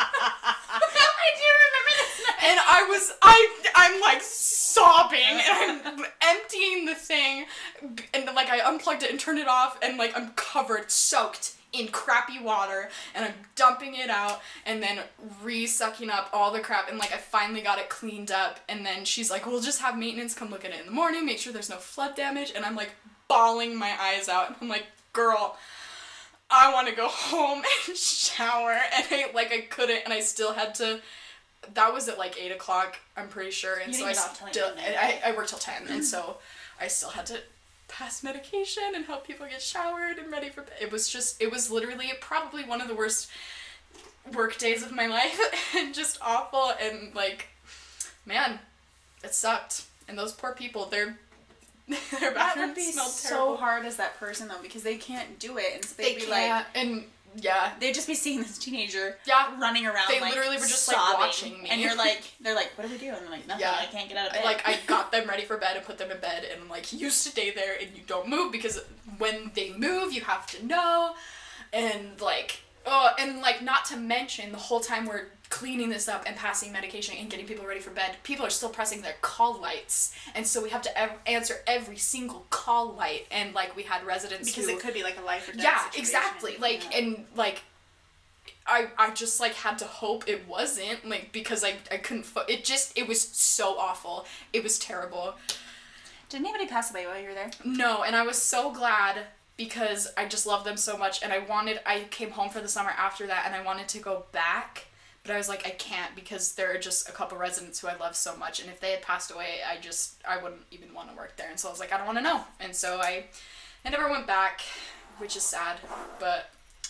I do remember this night. And I was, I, I'm like sobbing, and I'm emptying the thing, and like I unplugged it and turned it off, and like I'm covered, soaked in crappy water, and I'm dumping it out, and then re-sucking up all the crap, and like I finally got it cleaned up, and then she's like, we'll just have maintenance come look at it in the morning, make sure there's no flood damage, and I'm like bawling my eyes out, and I'm like, girl, I want to go home and shower, and I, like, I couldn't, and I still had to, that was at, like, eight o'clock, I'm pretty sure, and You so didn't I get off till, like, still, midnight. I, I worked till ten, and so I still had to pass medication and help people get showered and ready for bed. It was just, it was literally probably one of the worst work days of my life, and just awful, and, like, man, it sucked, and those poor people, they're, their That bathroom would be smelled so terrible. hard as that person though, because they can't do it, and so They they'd be can't, like, and yeah, they'd just be seeing this teenager Yeah. running around. They like, literally were just, like, sobbing, watching me. and you're like, they're like, what do we do? And they're like, nothing. Yeah. I can't get out of bed. like I got them ready for bed and put them in bed, and I'm like, you stay there and you don't move, because when they move you have to know, and like oh, and like not to mention the whole time we're cleaning this up and passing medication and getting people ready for bed, people are still pressing their call lights, and so we have to ev- answer every single call light, and like we had residents because who, it could be like a life or death yeah, situation. exactly, like Yeah. and like I, I just like had to hope it wasn't, like, because I, I couldn't fo- it just it was so awful, it was terrible. Did anybody pass away while you were there? No, and I was so glad, because I just love them so much, and I wanted, I came home for the summer after that, and I wanted to go back, but I was like, I can't, because there are just a couple residents who I love so much, and if they had passed away, I just, I wouldn't even want to work there, and so I was like, I don't want to know, and so I, I never went back, which is sad, but,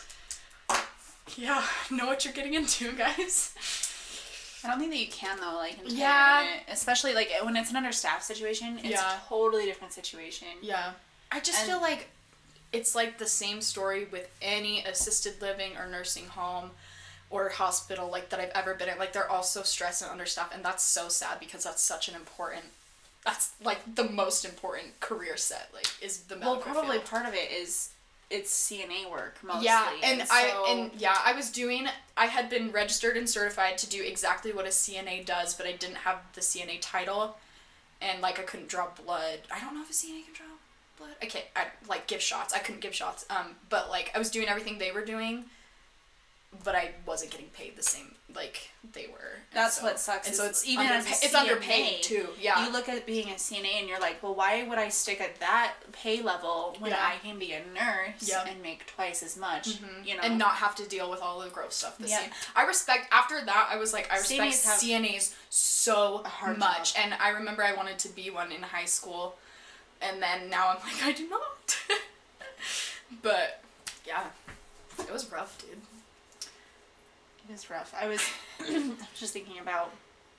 yeah, know what you're getting into, guys. I don't think that you can though, like, in Yeah. Canada, especially like when it's an understaffed situation. It's Yeah. a totally different situation. Yeah. I just And- feel like it's like the same story with any assisted living or nursing home or hospital like that I've ever been in. Like, they're all so stressed and understaffed, and that's so sad, because that's such an important, that's like the most important career set, like, is the medical Well, probably field. part of it is it's C N A work mostly. Yeah, and I so- and yeah, I was doing. I had been registered and certified to do exactly what a C N A does, but I didn't have the C N A title, and like I couldn't draw blood. I don't know if a C N A can draw blood. I can't. I like give shots. I couldn't give shots. Um, but like I was doing everything they were doing, but I wasn't getting paid the same like they were. And That's so, what sucks. And is so it's even under, as a it's C N A, underpaid too. Yeah. You look at being a C N A and you're like, well, why would I stick at that pay level when Yeah. I can be a nurse Yep. and make twice as much? Mm-hmm. You know, and not have to deal with all the gross stuff. The Yeah. same. I respect. After that, I was like, I C N respect As have C N As so a hard much. job. And I remember I wanted to be one in high school, and then now I'm like, I do not. But yeah, it was rough, dude. It is rough. I was just thinking about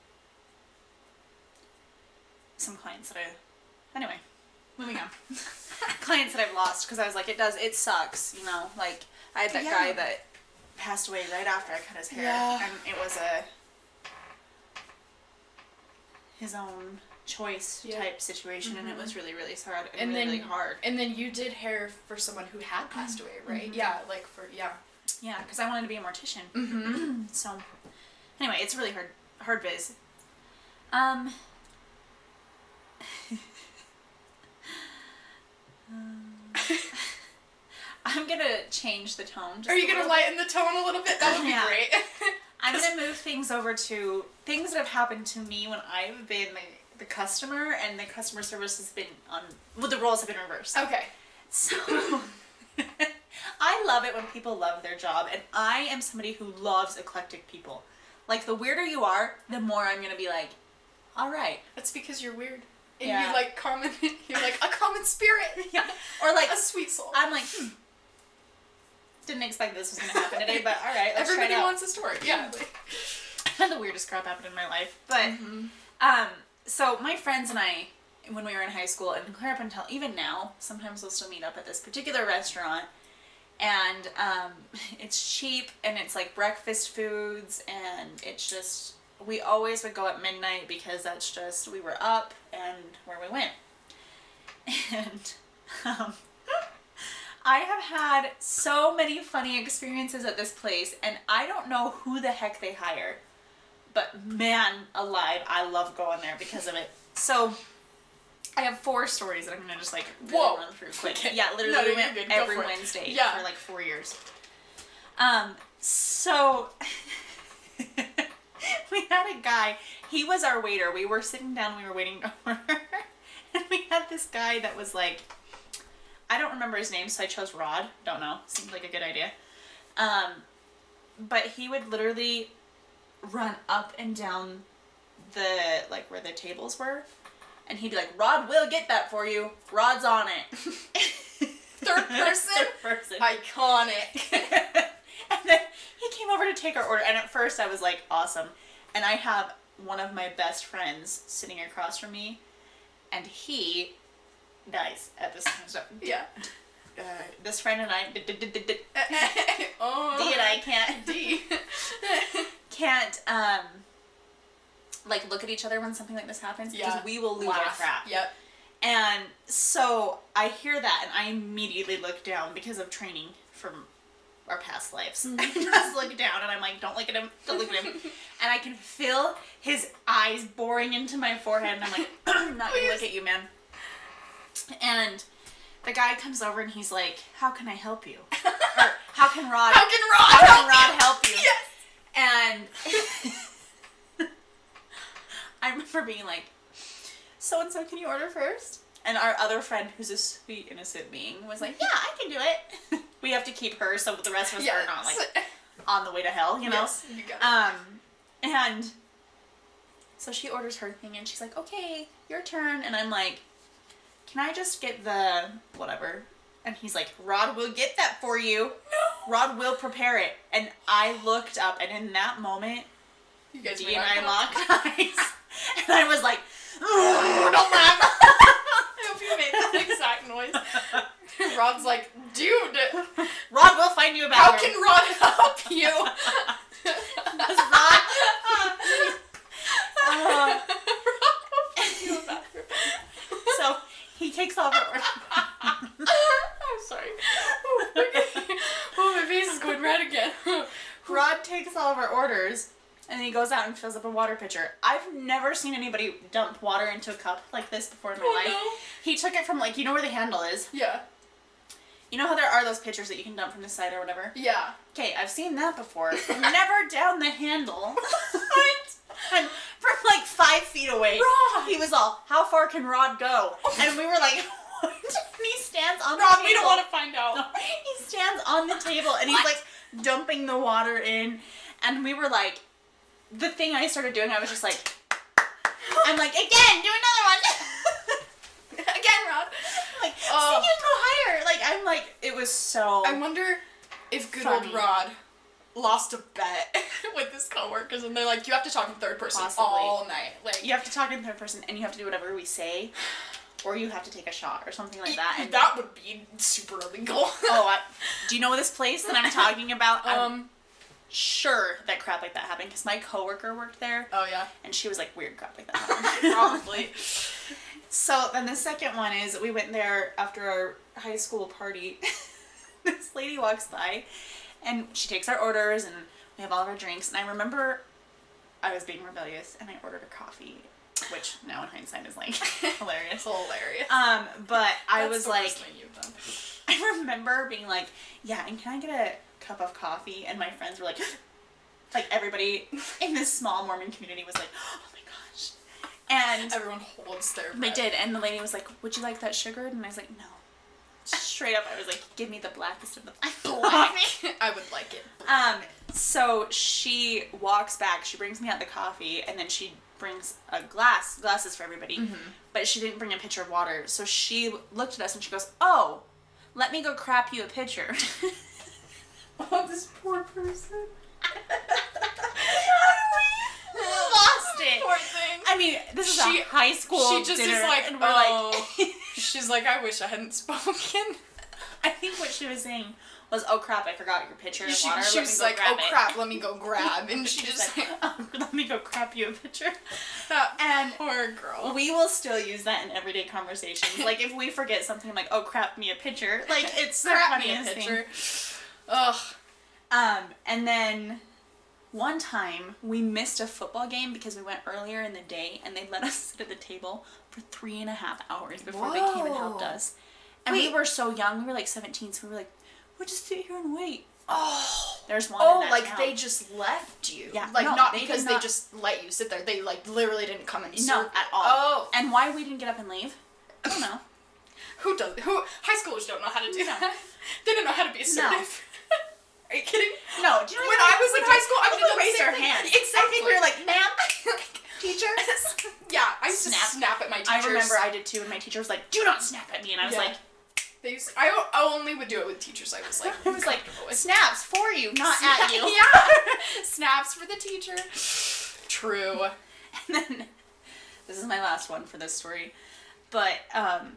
some clients that I. Anyway, moving on. Clients that I've lost because I was like, it does, it sucks, you know. Like I had that Yeah. guy that passed away right after I cut his hair, Yeah. and it was a his own choice Yeah. type situation, and it was really, really hard and, And really, then really hard. And then you did hair for someone who had passed away, right? Mhm. Yeah, like for yeah. Yeah, because I wanted to be a mortician. Mm-hmm. So, anyway, it's really hard, hard biz. Um. I'm gonna change the tone. Just Are you a gonna little lighten the tone a little bit? That would be Yeah. great. I'm gonna move things over to things that have happened to me when I've been the, the customer, and the customer service has been on. Well, the roles have been reversed. Okay. So I love it when people love their job, and I am somebody who loves eclectic people. Like, the weirder you are, the more I'm gonna be like, all right. That's because you're weird. And Yeah. you like common. You're like a common spirit. Yeah. Or like, A sweet soul. I'm like, hmm, didn't expect this was gonna happen today, but all right, let's Everybody try it out. wants a story. Yeah. Like, I've had the weirdest crap happen in my life, but Mhm. um, so my friends and I, when we were in high school, and Claire up until even now, sometimes we'll still meet up at this particular restaurant, and um, it's cheap, and it's like breakfast foods, and it's just, we always would go at midnight because that's just, we were up and where we went. And um, I have had so many funny experiences at this place, and I don't know who the heck they hire, but man alive, I love going there because of it. So I have four stories that I'm gonna just like really Whoa. run through quick. Okay. Yeah, literally No, we you're went good. Go every for it. Wednesday Yeah. for like four years. Um, so we had a guy. He was our waiter. We were sitting down. We were waiting to order, and we had this guy that was like, I don't remember his name, so I chose Rod. Don't know. Seemed like a good idea. Um, but he would literally run up and down the, like, where the tables were, and he'd be like, Rod will get that for you. Rod's on it. Third person? Third person. Iconic. And then he came over to take our order, and at first I was like, awesome. And I have one of my best friends sitting across from me, and he dies at this time. So, Yeah. uh, this friend and I, d- d- d- d- d- Oh. D and I can't, D. can't, um, like, look at each other when something like this happens, because Yeah. we will lose our Laugh. crap. Yep. And so I hear that, and I immediately look down because of training from our past lives. I just look down, and I'm like, don't look at him, don't look at him. And I can feel his eyes boring into my forehead, and I'm like, I'm not gonna look at you, man. And the guy comes over, and he's like, how can I help you? Or, how can Rod, How can Rod how help can Rod you? help you? Yes. And I remember being like, so-and-so, can you order first? And our other friend, who's a sweet, innocent being, was like, yeah, I can do it. We have to keep her so the rest of us are not, like, on the way to hell, you know? Yes, you got it. Um, and so she orders her thing, and she's like, okay, your turn. And I'm like, can I just get the whatever? And he's like, Rod will get that for you. No. Rod will prepare it. And I looked up, and in that moment, You guys Dee were and I not gonna- locked eyes. And I was like, don't laugh. I hope you made that exact noise. Rod's like, dude, Rod will find you a how bathroom. can Rod help you? Does Rod? Uh, Rod will find you a bathroom. so he takes off our order. I'm sorry. Oh, okay. Oh, my face is going red again. Rod takes all of our orders, And then he goes out and fills up a water pitcher. I've never seen anybody dump water into a cup like this before in my Oh, life. no. He took it from, like, you know where the handle is? Yeah. You know how there are those pitchers that you can dump from the side or whatever? Yeah. Okay, I've seen that before. Never down the handle. What? And from like five feet away, Rod! he was all, how far can Rod go? And we were like, what? And he stands on the Rod, table. we don't want to find out. No, he stands on the table and he's like dumping the water in. And we were like, the thing I started doing, I was just like, I'm like, again, do another one. Again, Rod. Like, Oh. see, you can go higher. Like, I'm like, it was so. I wonder if good Funny. old Rod lost a bet with his coworkers, and they're like, "You have to talk in third person Possibly. all night." Like, You have to talk in third person, and you have to do whatever we say, or you have to take a shot or something like that. And that would be super illegal. oh, I, do you know this place that I'm talking about? I'm um. sure that crap like that happened because my coworker worked there, Oh yeah. and she was like, weird crap like that happened. Probably. So then the second one is we went there after our high school party. This lady walks by, and she takes our orders, and we have all of our drinks. And I remember I was being rebellious, and I ordered a coffee, which now in hindsight is like hilarious. Hilarious. Um, but I That's was the like, worst thing you've done. I remember being like, yeah, and can I get a cup of coffee? And my friends were like, like everybody in this small Mormon community was like, oh my gosh. And Everyone holds their they breath. did, and the lady was like, would you like that sugared? And I was like, no. Straight up, I was like, give me the blackest of the black. Black. I would like it. Um, so she walks back, she brings me out the coffee, and then she brings a glass, glasses for everybody, Mm-hmm. but she didn't bring a pitcher of water. So she looked at us and she goes, oh, let me go crap you a pitcher. Oh, this poor person. Lost it. Poor thing. I mean, this is She- a high school She just dinner, is like, and we're oh. like, She's like, I wish I hadn't spoken. I think what she was saying was, oh crap, I forgot your pitcher of She, water. she let was me go like, grab oh it." crap, let me go grab. And she She just said, like, oh, let me go crap you a pitcher. that And poor girl. we will still use that in everyday conversations. Like, if we forget something, I'm like, oh, crap me a pitcher. Like, it's the Crap me a funniest thing. picture. Ugh. Um, and then one time we missed a football game because we went earlier in the day and they let us sit at the table for three and a half hours before they came and helped Whoa. us. And Wait. we were so young. We were like seventeen, so we were like, we'll just sit here and wait. Oh. There's one Oh, in that like town. they just left you. Yeah. Like No, not they did because not- they just let you sit there. They like literally didn't come and No, serve at all. Oh. And why we didn't get up and leave? I don't know. Who does who high schoolers don't know how to do that. They don't know how to be assertive. Are you kidding? No, do you know When what I was in high school, I people would do the raise same their thing. hands. Exactly. I think we were like, ma'am, teacher. Yeah, I used to Snap. snap at my teachers. I remember I did too, and my teacher was like, do not snap at me. And I was Yeah. like, They used, I, o- I only would do it with teachers. I was like, I was like, comfortable with. snaps for you, not at you. Yeah. Snaps for the teacher. True. And then, this is my last one for this story, but um,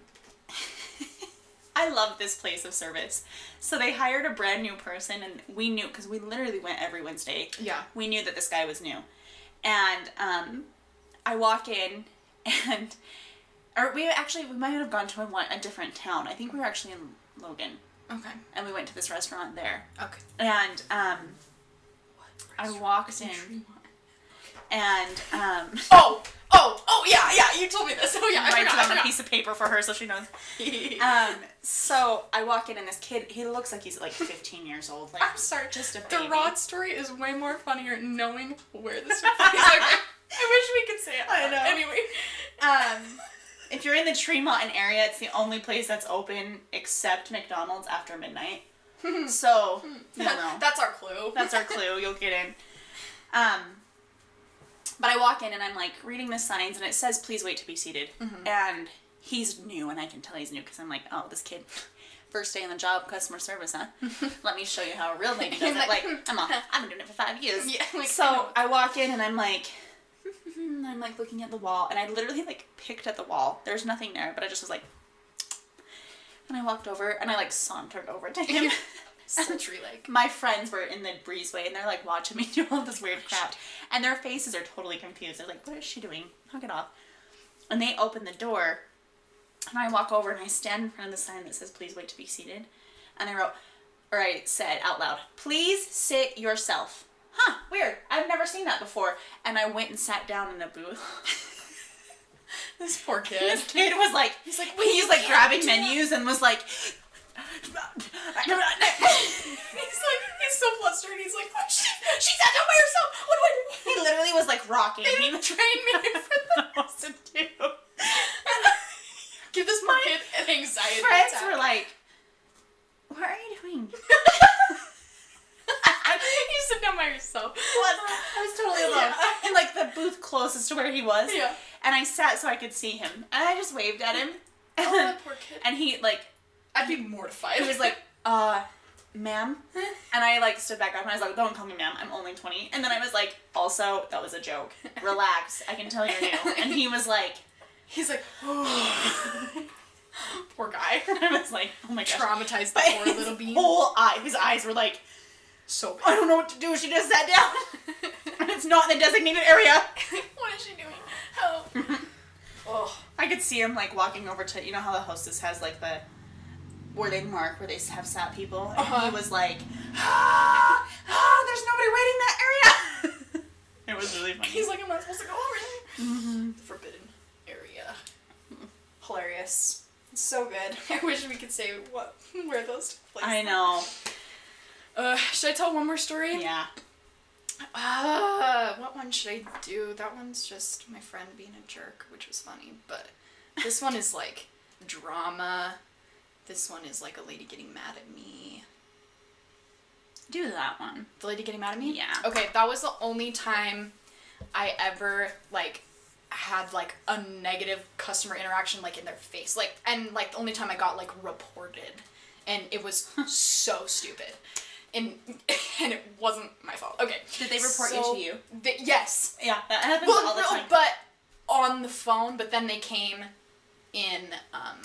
I love this place of service. So they hired a brand new person, and we knew, because we literally went every Wednesday. Yeah. We knew that this guy was new. And um, I walk in, and, or we actually, we might have gone to a, one- a different town. I think we were actually in Logan, Okay. and we went to this restaurant there. Okay. And um, I walked in, and um, Oh, oh, oh, yeah, yeah. You told me this. Oh, yeah. I writes forgot. it I on a forgot. piece of paper for her so she knows. Um, so I walk in and this kid, he looks like he's like fifteen years old. Like, I'm sorry. just a The baby. Rod story is way more funnier knowing where this is. I wish we could say it. I know. Anyway. Um, if you're in the Tremonton area, it's the only place that's open except McDonald's after midnight. So, you'll know. That's our clue. That's our clue. You'll get in. Um, but I walk in and I'm like reading the signs and it says, please wait to be seated. Mm-hmm. And he's new and I can tell he's new because I'm like, oh, this kid, first day on the job, customer service, huh? Let me show you how a real lady does it. Like, I'm all, I've been doing it for five years. Yeah, like, I so know. I walk in and I'm like, I'm like looking at the wall and I literally like picked at the wall. There's nothing there, but I just was like, and I walked over and I like sauntered over to him. Sultry, like. My friends were in the breezeway and they're like watching me do all this weird crap. And their faces are totally confused. They're like, what is she doing? Knock it off. And they open the door and I walk over and I stand in front of the sign that says, please wait to be seated. And I wrote, or I said out loud, please sit yourself. huh, weird. I've never seen that before. And I went and sat down in a booth. This poor kid. This kid was like, he's like, wait, he's like grabbing menus and was like, he's like, he's so flustered. He's like, oh, she, she sat down by herself. What do I do? he literally was like rocking. They He didn't train me for this. to do. Give this poor kid an anxiety Friends attack. were like, what are you doing? You sit down by yourself. What? I was totally alone. Yeah. In like the booth closest to where he was. Yeah. And I sat so I could see him. And I just waved at him. And, Oh, that poor kid. and he like, I'd be mortified. he was like, uh, ma'am? And I like stood back up and I was like, don't call me ma'am, I'm only twenty. And then I was like, also, that was a joke. Relax, I can tell you're new. And he was like, he's like, oh. Poor guy. I was like, oh my gosh. Traumatized the But poor his little bean. whole eye, his eyes were like, So I don't know what to do. She just sat down. And it's not in the designated area. What is she doing? Help. Oh. I could see him like walking over to, you know how the hostess has like the, where they mark where they have sat people. And Uh-huh. he was like, ah, ah, there's nobody waiting in that area. It was really funny. He's like, I'm not supposed to go over there. Mm-hmm. Forbidden area. Hilarious. It's so good. I wish we could say what where those took place. I know. Uh, should I tell one more story? Yeah. Uh, what one should I do? That one's just my friend being a jerk, which was funny. But this one is like drama. This one is like a lady getting mad at me. Do that one. The lady getting mad at me? Yeah. Okay, that was the only time I ever, like, had, like, a negative customer interaction, like, in their face. Like, and, like, the only time I got, like, reported. And it was so stupid. And, and it wasn't my fault. Okay. Did they report so, you to you? They, yes. Yeah, that happens Well, all the no, time. but on the phone, but then they came in, um...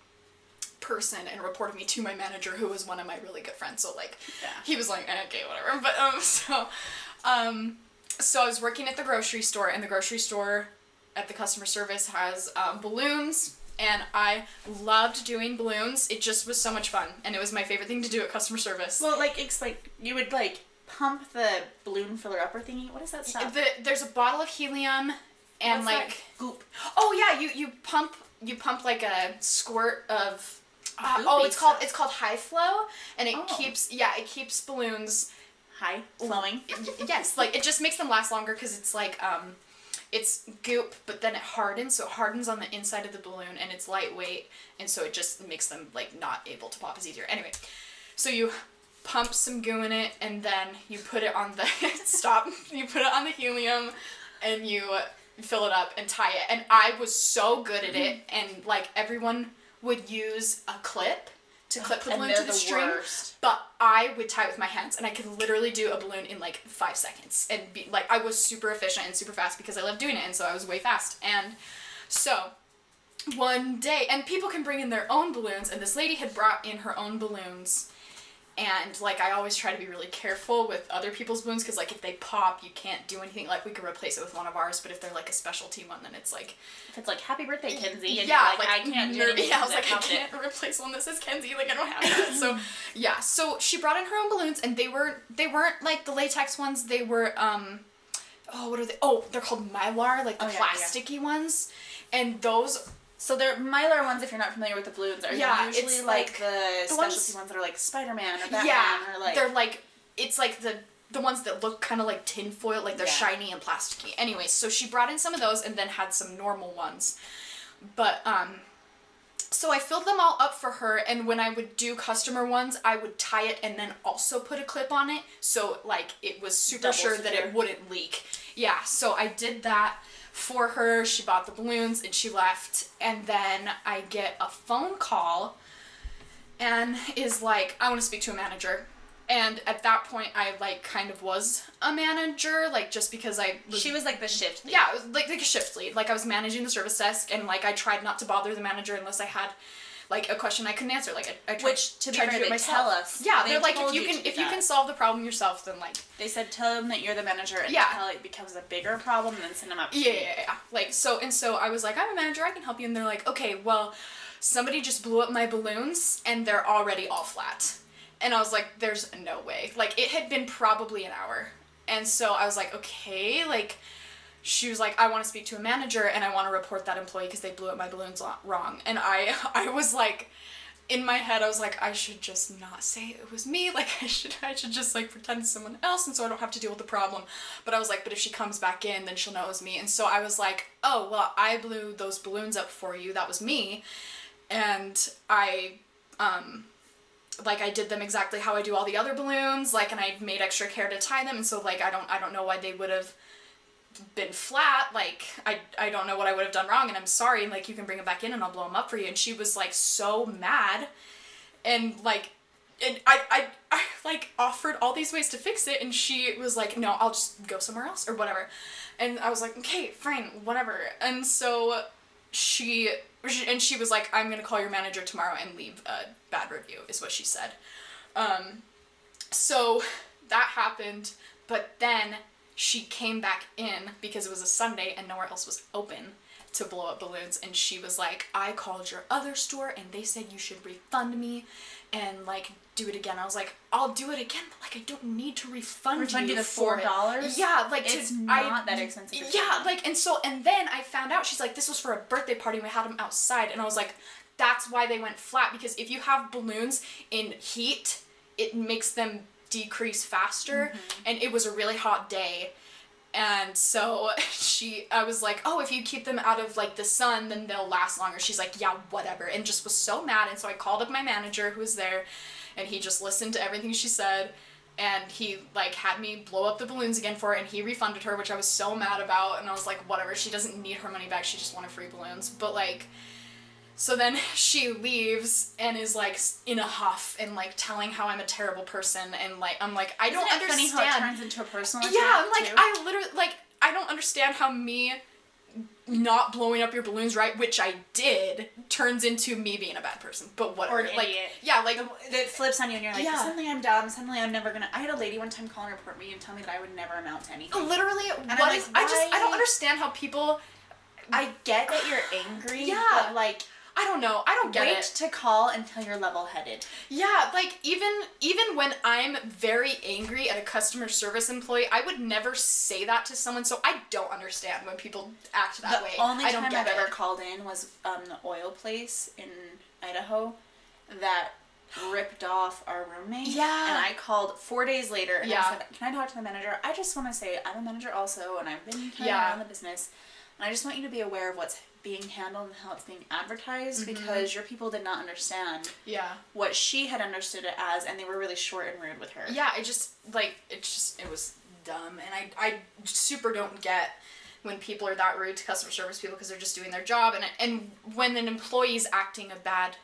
person and reported me to my manager, who was one of my really good friends. So like, Yeah. he was like, eh, okay, whatever. But um, so, um, so I was working at the grocery store, and the grocery store at the customer service has um, balloons, and I loved doing balloons. It just was so much fun, and it was my favorite thing to do at customer service. Well, like, explain. You would like pump the balloon filler upper thingy. What is that stuff? The, there's a bottle of helium, and What's like that? Goop. oh yeah, you you pump you pump like a squirt of. Uh, Goopy oh, it's called stuff. it's called high flow, and it Oh. keeps yeah it keeps balloons. High flowing. y- yes, like it just makes them last longer because it's like um, it's goop, but then it hardens, so it hardens on the inside of the balloon, and it's lightweight, and so it just makes them like not able to pop as easier. Anyway, so you pump some goo in it, and then you put it on the stop. You put it on the helium, and you fill it up and tie it. And I was so good at it, and like everyone would use a clip to clip the And balloon they're to the, the string, worst. but I would tie it with my hands, and I could literally do a balloon in like five seconds, and be like, I was super efficient and super fast because I love doing it, and so I was way fast. And so one day, and people can bring in their own balloons, and this lady had brought in her own balloons. And, like, I always try to be really careful with other people's balloons, because, like, if they pop, you can't do anything. Like, we could replace it with one of ours, but if they're, like, a specialty one, then it's, like... If it's like, happy birthday, Kenzie, and yeah, you're like, I can't do nerdy. anything Yeah, I was because like, I popped it. can't replace one that says Kenzie. Like, I don't have that. So, yeah. So, she brought in her own balloons, and they were, they weren't, like, the latex ones. They were, um... Oh, what are they? Oh, they're called Mylar, like, the Oh, yeah, yeah. plasticky ones. And those... So they're Mylar ones, if you're not familiar with the balloons, are Yeah, usually it's like, like the, the specialty ones- ones that are like Spider-Man or Batman yeah, or like... they're like, it's like the the ones that look kind of like tin foil, like they're Yeah. shiny and plasticky. Anyway, so she brought in some of those and then had some normal ones. But, um, so I filled them all up for her, and when I would do customer ones, I would tie it and then also put a clip on it, so, like, it was super Double sure that secure. it wouldn't leak. Yeah, so I did that for her. She bought the balloons, and she left, and then I get a phone call, and is like, I want to speak to a manager. And at that point, I, like, kind of was a manager, like, just because I was... She was like the shift lead. Yeah, it was like, like a shift lead. Like, I was managing the service desk, and, like, I tried not to bother the manager unless I had, like, a question I couldn't answer. Like, I, I tried, Which, to be tried fair, do it they myself. tell us. Yeah, They they're like, if told you you can to do if you that. can solve the problem yourself, then, like... They said tell them that you're the manager and Yeah. until it becomes a bigger problem, then send them up to Yeah, me. yeah, yeah, yeah. Like, so, and so I was like, I'm a manager, I can help you. And they're like, okay, well, somebody just blew up my balloons, and they're already all flat. And I was like, there's no way. Like, it had been probably an hour. and so I was like, okay, like, she was like, I want to speak to a manager and I want to report that employee because they blew up my balloons wrong. And I, I was like, in my head, I was like, I should just not say it was me. Like, I should, I should just like pretend it's someone else, and so I don't have to deal with the problem. But I was like, but if she comes back in, then she'll know it was me. And so I was like, oh, well, I blew those balloons up for you. That was me. And I, um, like, I did them exactly how I do all the other balloons. Like, and I made extra care to tie them. And so, like, I don't, I don't know why they would have been flat. Like, I I don't know what I would have done wrong, and I'm sorry, and like, you can bring them back in and I'll blow them up for you. And she was like so mad, and like, and I, I I like offered all these ways to fix it, and she was like, no, I'll just go somewhere else or whatever. And I was like, okay, fine, whatever. And so she, and she was like, I'm gonna call your manager tomorrow and leave a bad review, is what she said. Um so that happened, but then she came back in because it was a Sunday and nowhere else was open to blow up balloons, and she was like, I called your other store and they said you should refund me and like do it again. I was like, I'll do it again, but like, I don't need to refund, refund you you the for four dollars. Yeah, like, it's to, not I, that expensive. Yeah, like, and so, and then I found out, she's like, this was for a birthday party and we had them outside, and I was like, that's why they went flat, because if you have balloons in heat, it makes them decrease faster. Mm-hmm. And it was a really hot day, and so she I was like, oh, if you keep them out of like the sun, then they'll last longer. She's like, yeah, whatever, and just was so mad. And so I called up my manager who was there, and he just listened to everything she said, and he like had me blow up the balloons again for her, and he refunded her, which I was so mad about. And I was like, whatever, she doesn't need her money back, she just wanted free balloons. But like, so then she leaves and is like in a huff and like telling how I'm a terrible person, and like, I'm like, I Isn't don't it understand. Funny how it turns into a personal attack? Yeah, like, too? I literally, like, I don't understand how me not blowing up your balloons right, which I did, turns into me being a bad person. But whatever. Or an like, idiot. Yeah, like, that flips on you and you're like, Yeah. suddenly I'm dumb, suddenly I'm never gonna. I had a lady one time call and report me and tell me that I would never amount to anything. literally, And what I'm is, like, I just, I why? don't understand how people, I get that you're angry, Yeah. but like, I don't know, I don't get wait it. to call until you're level-headed. Yeah, like, even even when I'm very angry at a customer service employee, I would never say that to someone, so I don't understand when people act that the way. only I time don't get I've it. ever called in was um, the oil place in Idaho that ripped off our roommate. Yeah. And I called four days later and Yeah. I said, can I talk to the manager? I just want to say I'm a manager also, and I've been kind of Yeah. around the business, and I just want you to be aware of what's being handled and how it's being advertised, Mm-hmm. because your people did not understand Yeah. what she had understood it as, and they were really short and rude with her. Yeah, I just, like, it just, it was dumb, and I, I super don't get when people are that rude to customer service people because they're just doing their job, and and when an employee's acting a bad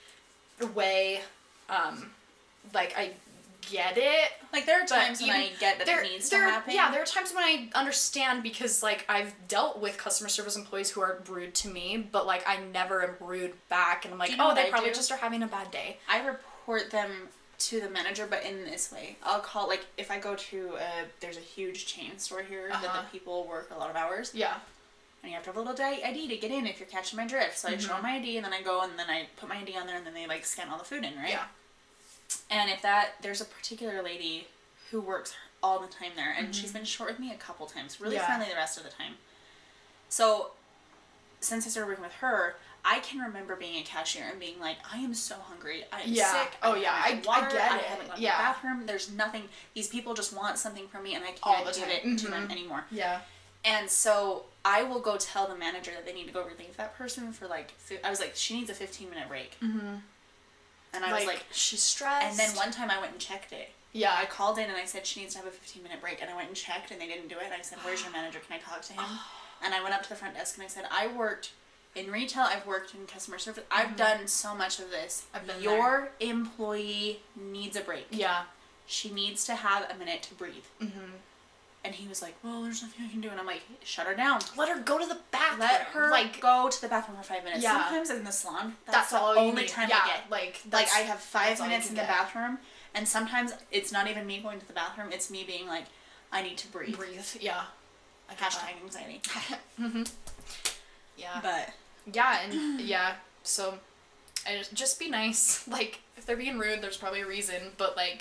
way, um, like, I get it. Like, there are But times when even- I get that there, it needs there, to happen. Yeah, there are times when I understand because, like, I've dealt with customer service employees who are rude to me, but, like, I never am rude back, and I'm like, Do you know oh, what they I probably do? just are having a bad day. I report them to the manager, but in this way. I'll call, like, if I go to a, there's a huge chain store here Uh-huh. that the people work a lot of hours, Yeah. and you have to have a little I D to get in if you're catching my drift. So I show Mhm. them my I D, and then I go, and then I put my I D on there, and then they, like, scan all the food in, right? Yeah. And if that, there's a particular lady who works all the time there, and Mhm. she's been short with me a couple times, really Yeah. friendly the rest of the time. So, since I started working with her, I can remember being a cashier and being like, I am so hungry, I am Yeah. sick, Oh, I yeah, haven't had I- I water, get I it. haven't gone Yeah. to the bathroom, there's nothing, these people just want something from me, and I All can't the give time. it to Mhm. them anymore. Yeah. And so, I will go tell the manager that they need to go relieve that person for like, fi- I was like, she needs a fifteen minute break. Mm-hmm. And I was like, she's stressed. and then one time I went and checked it. Yeah. I called in and I said she needs to have a fifteen minute break, and I went and checked and they didn't do it. And I said, where's your manager? Can I talk to him? And I went up to the front desk and I said, I worked in retail, I've worked in customer service, I've Mhm. done so much of this. I've been Your employee needs a break. Yeah. She needs to have a minute to breathe. Mm-hmm. And he was like, well, there's nothing I can do. And I'm like, shut her down. Let her go to the bathroom. Let her like go to the bathroom for five minutes. Yeah. Sometimes in the salon, that's, that's the all you only need. time yeah, I get. Like Like, that's- I have five that's all you minutes can in the get. bathroom, and sometimes it's not even me going to the bathroom, it's me being like, I need to breathe. breathe. Yeah. I get Hashtag anxiety. mm-hmm. Yeah. But, Yeah, and yeah. So, I just just be nice. Like, if they're being rude, there's probably a reason. But like,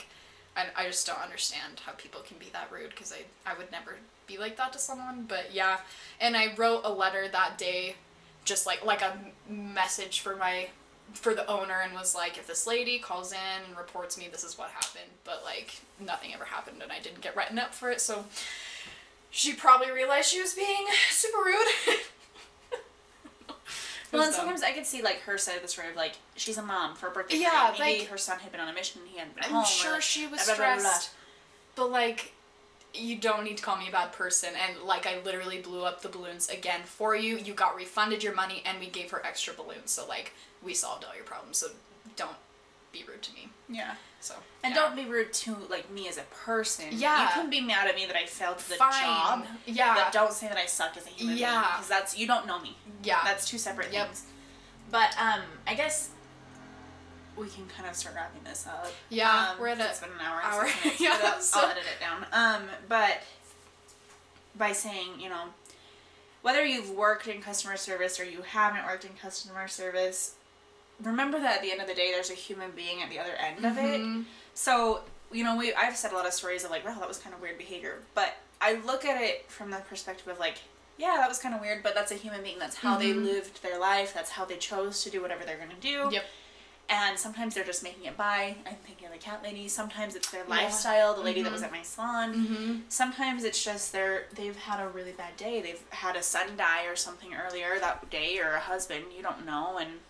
I, I just don't understand how people can be that rude, because I, I would never be like that to someone. But yeah, and I wrote a letter that day, just like like a message for my for the owner, and was like, if this lady calls in and reports me, this is what happened. But like nothing ever happened, and I didn't get written up for it, so she probably realized she was being super rude. Well, and sometimes I could see, like, her side of the story of, like, she's a mom for a birthday Yeah, party. Maybe like, her son had been on a mission and he hadn't been I'm home. sure or, like, she was blah, blah, blah, blah, blah. stressed. But, like, you don't need to call me a bad person. And, like, I literally blew up the balloons again for you. You got refunded your money, and we gave her extra balloons. So, like, we solved all your problems. So don't be rude to me. Yeah. So, And yeah. don't be rude to, like, me as a person. Yeah. You can be mad at me that I failed the Fine. job. Yeah. But don't say that I suck as a human being. Yeah. Because that's, you don't know me. Yeah. That's two separate Yep. things. But, um, I guess we can kind of start wrapping this up. Yeah, um, we're at a It's been an hour. hour. And six minutes, Yeah, but I'll, so- I'll edit it down. Um, but by saying, you know, whether you've worked in customer service or you haven't worked in customer service, remember that at the end of the day, there's a human being at the other end of Mhm. it. So, you know, we I've said a lot of stories of like, wow, that was kind of weird behavior. But I look at it from the perspective of like, yeah, that was kind of weird, but that's a human being. That's how they Mhm. lived their life. That's how they chose to do whatever they're going to do. Yep. And sometimes they're just making it by. I'm thinking of the cat lady. Sometimes it's their Yeah. lifestyle, the lady that Mhm. was at my salon. Mm-hmm. Sometimes it's just they're, they've had a really bad day. They've had a son die or something earlier that day, or a husband. You don't know. And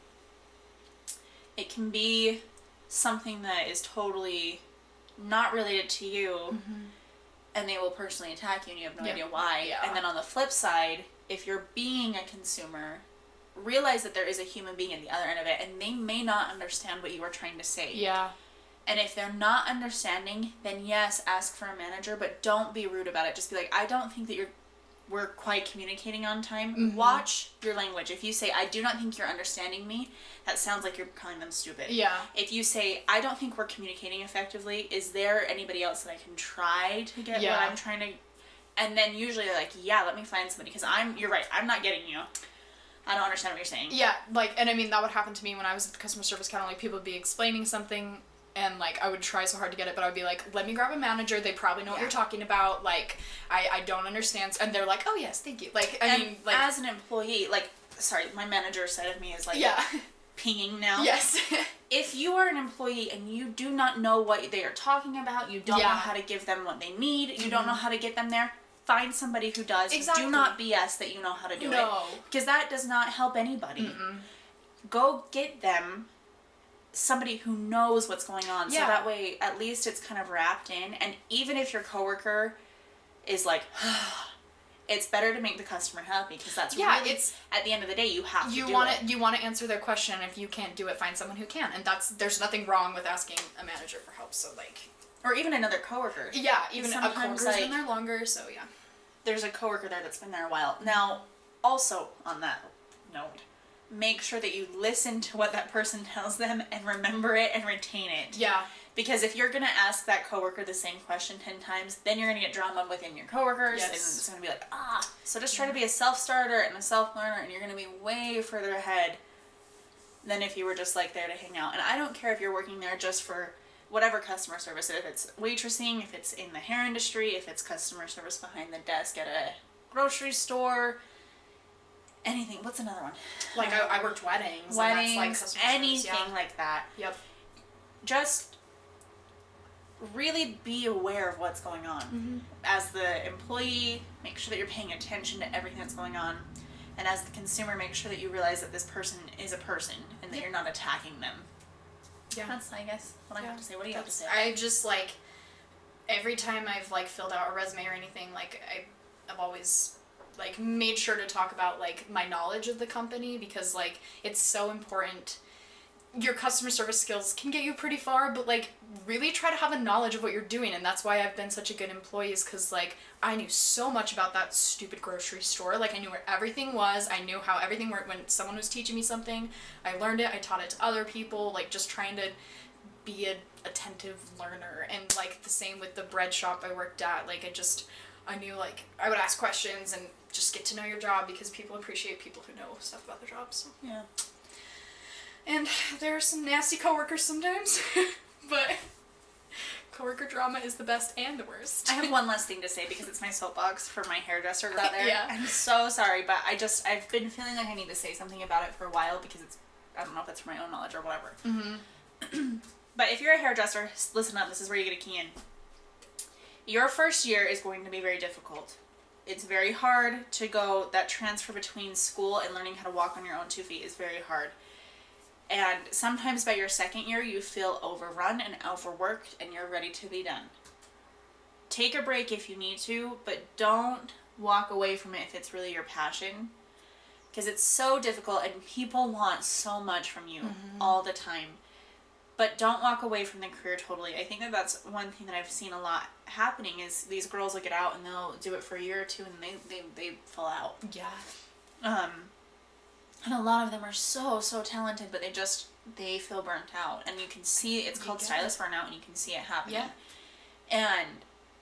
it can be something that is totally not related to you. Mm-hmm. And they will personally attack you and you have no Yeah. idea why. Yeah. And then on the flip side, if you're being a consumer, realize that there is a human being at the other end of it and they may not understand what you are trying to say. Yeah. And if they're not understanding, then yes, ask for a manager, but don't be rude about it. Just be like, I don't think that you're we're quite communicating on time. Mhm. Watch your language. If you say, I do not think you're understanding me, that sounds like you're calling them stupid. Yeah. If you say, I don't think we're communicating effectively, is there anybody else that I can try to get Yeah. what I'm trying to... And then usually they're like, yeah, let me find somebody, because I'm, you're right, I'm not getting you. I don't understand what you're saying. Yeah, like, and I mean, that would happen to me when I was at the customer service counter. Like, people would be explaining something, and, like, I would try so hard to get it, but I would be like, let me grab a manager. They probably know what Yeah. you're talking about. Like, I, I don't understand. And they're like, oh, yes, thank you. Like, I And mean, like... as an employee, like, sorry, my manager side of me is like yeah. pinging now. Yes. If you are an employee and you do not know what they are talking about, you don't Yeah. know how to give them what they need, you Mhm. don't know how to get them there, find somebody who does. Exactly. Do not B S that you know how to do No. it. Because that does not help anybody. Mm-mm. Go get them somebody who knows what's going on. Yeah. So that way, at least it's kind of wrapped in. And even if your coworker is like, it's better to make the customer happy because that's Yeah, really, it's- at the end of the day, you have You to do want it. to you want to answer their question, and if you can't do it, find someone who can. And that's there's nothing wrong with asking a manager for help. So like, Or even another coworker. yeah, even a Sometimes, coworker's like- been there longer. So yeah. There's a coworker there that's been there a while. Now, also on that note, make sure that you listen to what that person tells them and remember it and retain it. Yeah. Because if you're gonna ask that coworker the same question ten times, then you're gonna get drama within your coworkers, and Yes. it's gonna be like, ah. So just try to be a self-starter and a self-learner, and you're gonna be way further ahead than if you were just like there to hang out. And I don't care if you're working there just for whatever customer service, if it's waitressing, if it's in the hair industry, if it's customer service behind the desk at a grocery store, anything. What's another one? Like I, I worked weddings. Weddings, and that's like customer anything service, yeah. like that. Yep. Just really be aware of what's going on. Mm-hmm. As the employee, make sure that you're paying attention to everything that's going on. And as the consumer, make sure that you realize that this person is a person and that Yep. you're not attacking them. Yeah. That's, I guess, what I Yeah. have to say. What do you have to say? I just like every time I've like filled out a resume or anything, like I, I've always like made sure to talk about like my knowledge of the company, because like it's so important. Your customer service skills can get you pretty far, but like really try to have a knowledge of what you're doing. And that's why I've been such a good employee, is because like I knew so much about that stupid grocery store. Like I knew where everything was. I knew how everything worked. When someone was teaching me something, I learned it. I taught it to other people, like just trying to be an attentive learner. And like the same with the bread shop I worked at. Like I just, I knew like I would ask questions and just get to know your job, because people appreciate people who know stuff about their jobs. So. Yeah. And there are some nasty coworkers sometimes, but coworker drama is the best and the worst. I have one last thing to say because it's my soapbox for my hairdresser out there. Yeah. I'm so sorry, but I just, I've been feeling like I need to say something about it for a while because it's, I don't know if it's for my own knowledge or whatever. Mm-hmm. But if you're a hairdresser, listen up, this is where you get a key in. Your first year is going to be very difficult. It's very hard to go, that transfer between school and learning how to walk on your own two feet is very hard. And sometimes by your second year, you feel overrun and overworked and you're ready to be done. Take a break if you need to, but don't walk away from it if it's really your passion. Because it's so difficult and people want so much from you mm-hmm. all the time. But don't walk away from the career totally. I think that that's one thing that I've seen a lot happening is these girls will get out and they'll do it for a year or two and they, they, they fall out. Yeah. Um, and a lot of them are so, so talented, but they just, they feel burnt out. And you can see, it's called stylist burnout and you can see it happening. Yeah. And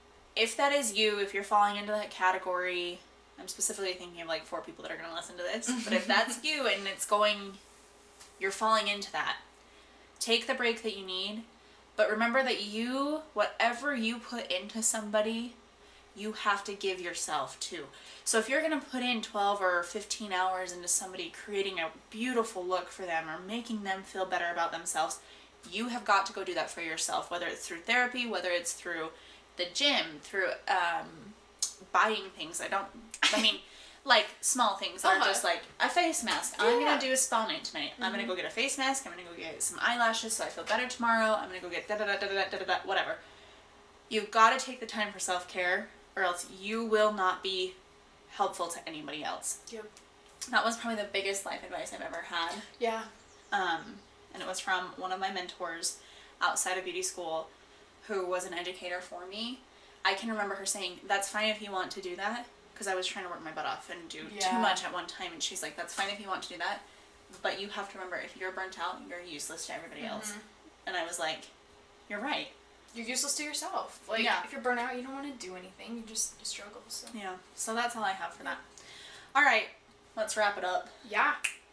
if that is you, if you're falling into that category, I'm specifically thinking of like four people that are going to listen to this, but if that's you and it's going, you're falling into that, take the break that you need, but remember that you, whatever you put into somebody, you have to give yourself too. So if you're going to put in twelve or fifteen hours into somebody creating a beautiful look for them or making them feel better about themselves, you have got to go do that for yourself, whether it's through therapy, whether it's through the gym, through um, buying things. I don't, I mean... like small things that uh-huh. are just like a face mask. Yeah. I'm gonna do a spa night tonight. Mm-hmm. I'm gonna go get a face mask. I'm gonna go get some eyelashes so I feel better tomorrow. I'm gonna go get da da da da da da da whatever. You've got to take the time for self care, or else you will not be helpful to anybody else. Yep. That was probably the biggest life advice I've ever had. Yeah. Um, and it was from one of my mentors outside of beauty school, who was an educator for me. I can remember her saying, "That's fine if you want to do that." Because I was trying to work my butt off and do yeah. too much at one time. And she's like, that's fine if you want to do that. But you have to remember, if you're burnt out, you're useless to everybody mm-hmm. else. And I was like, you're right. You're useless to yourself. Like, yeah. if you're burnt out, you don't want to do anything. You just you struggle. So. Yeah. So that's all I have for that. All right. Let's wrap it up. Yeah.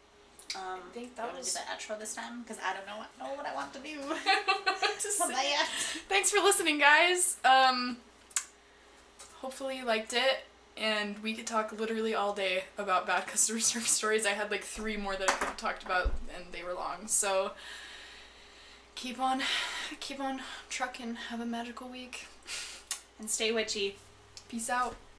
Um, I think that want was... to do the outro this time? Because I don't know what, know what I want to do. to say. Thanks for listening, guys. Um, hopefully you liked it. And we could talk literally all day about bad customer service stories. I had like three more that I could have talked about, and they were long. So keep on, keep on trucking. Have a magical week. And stay witchy. Peace out.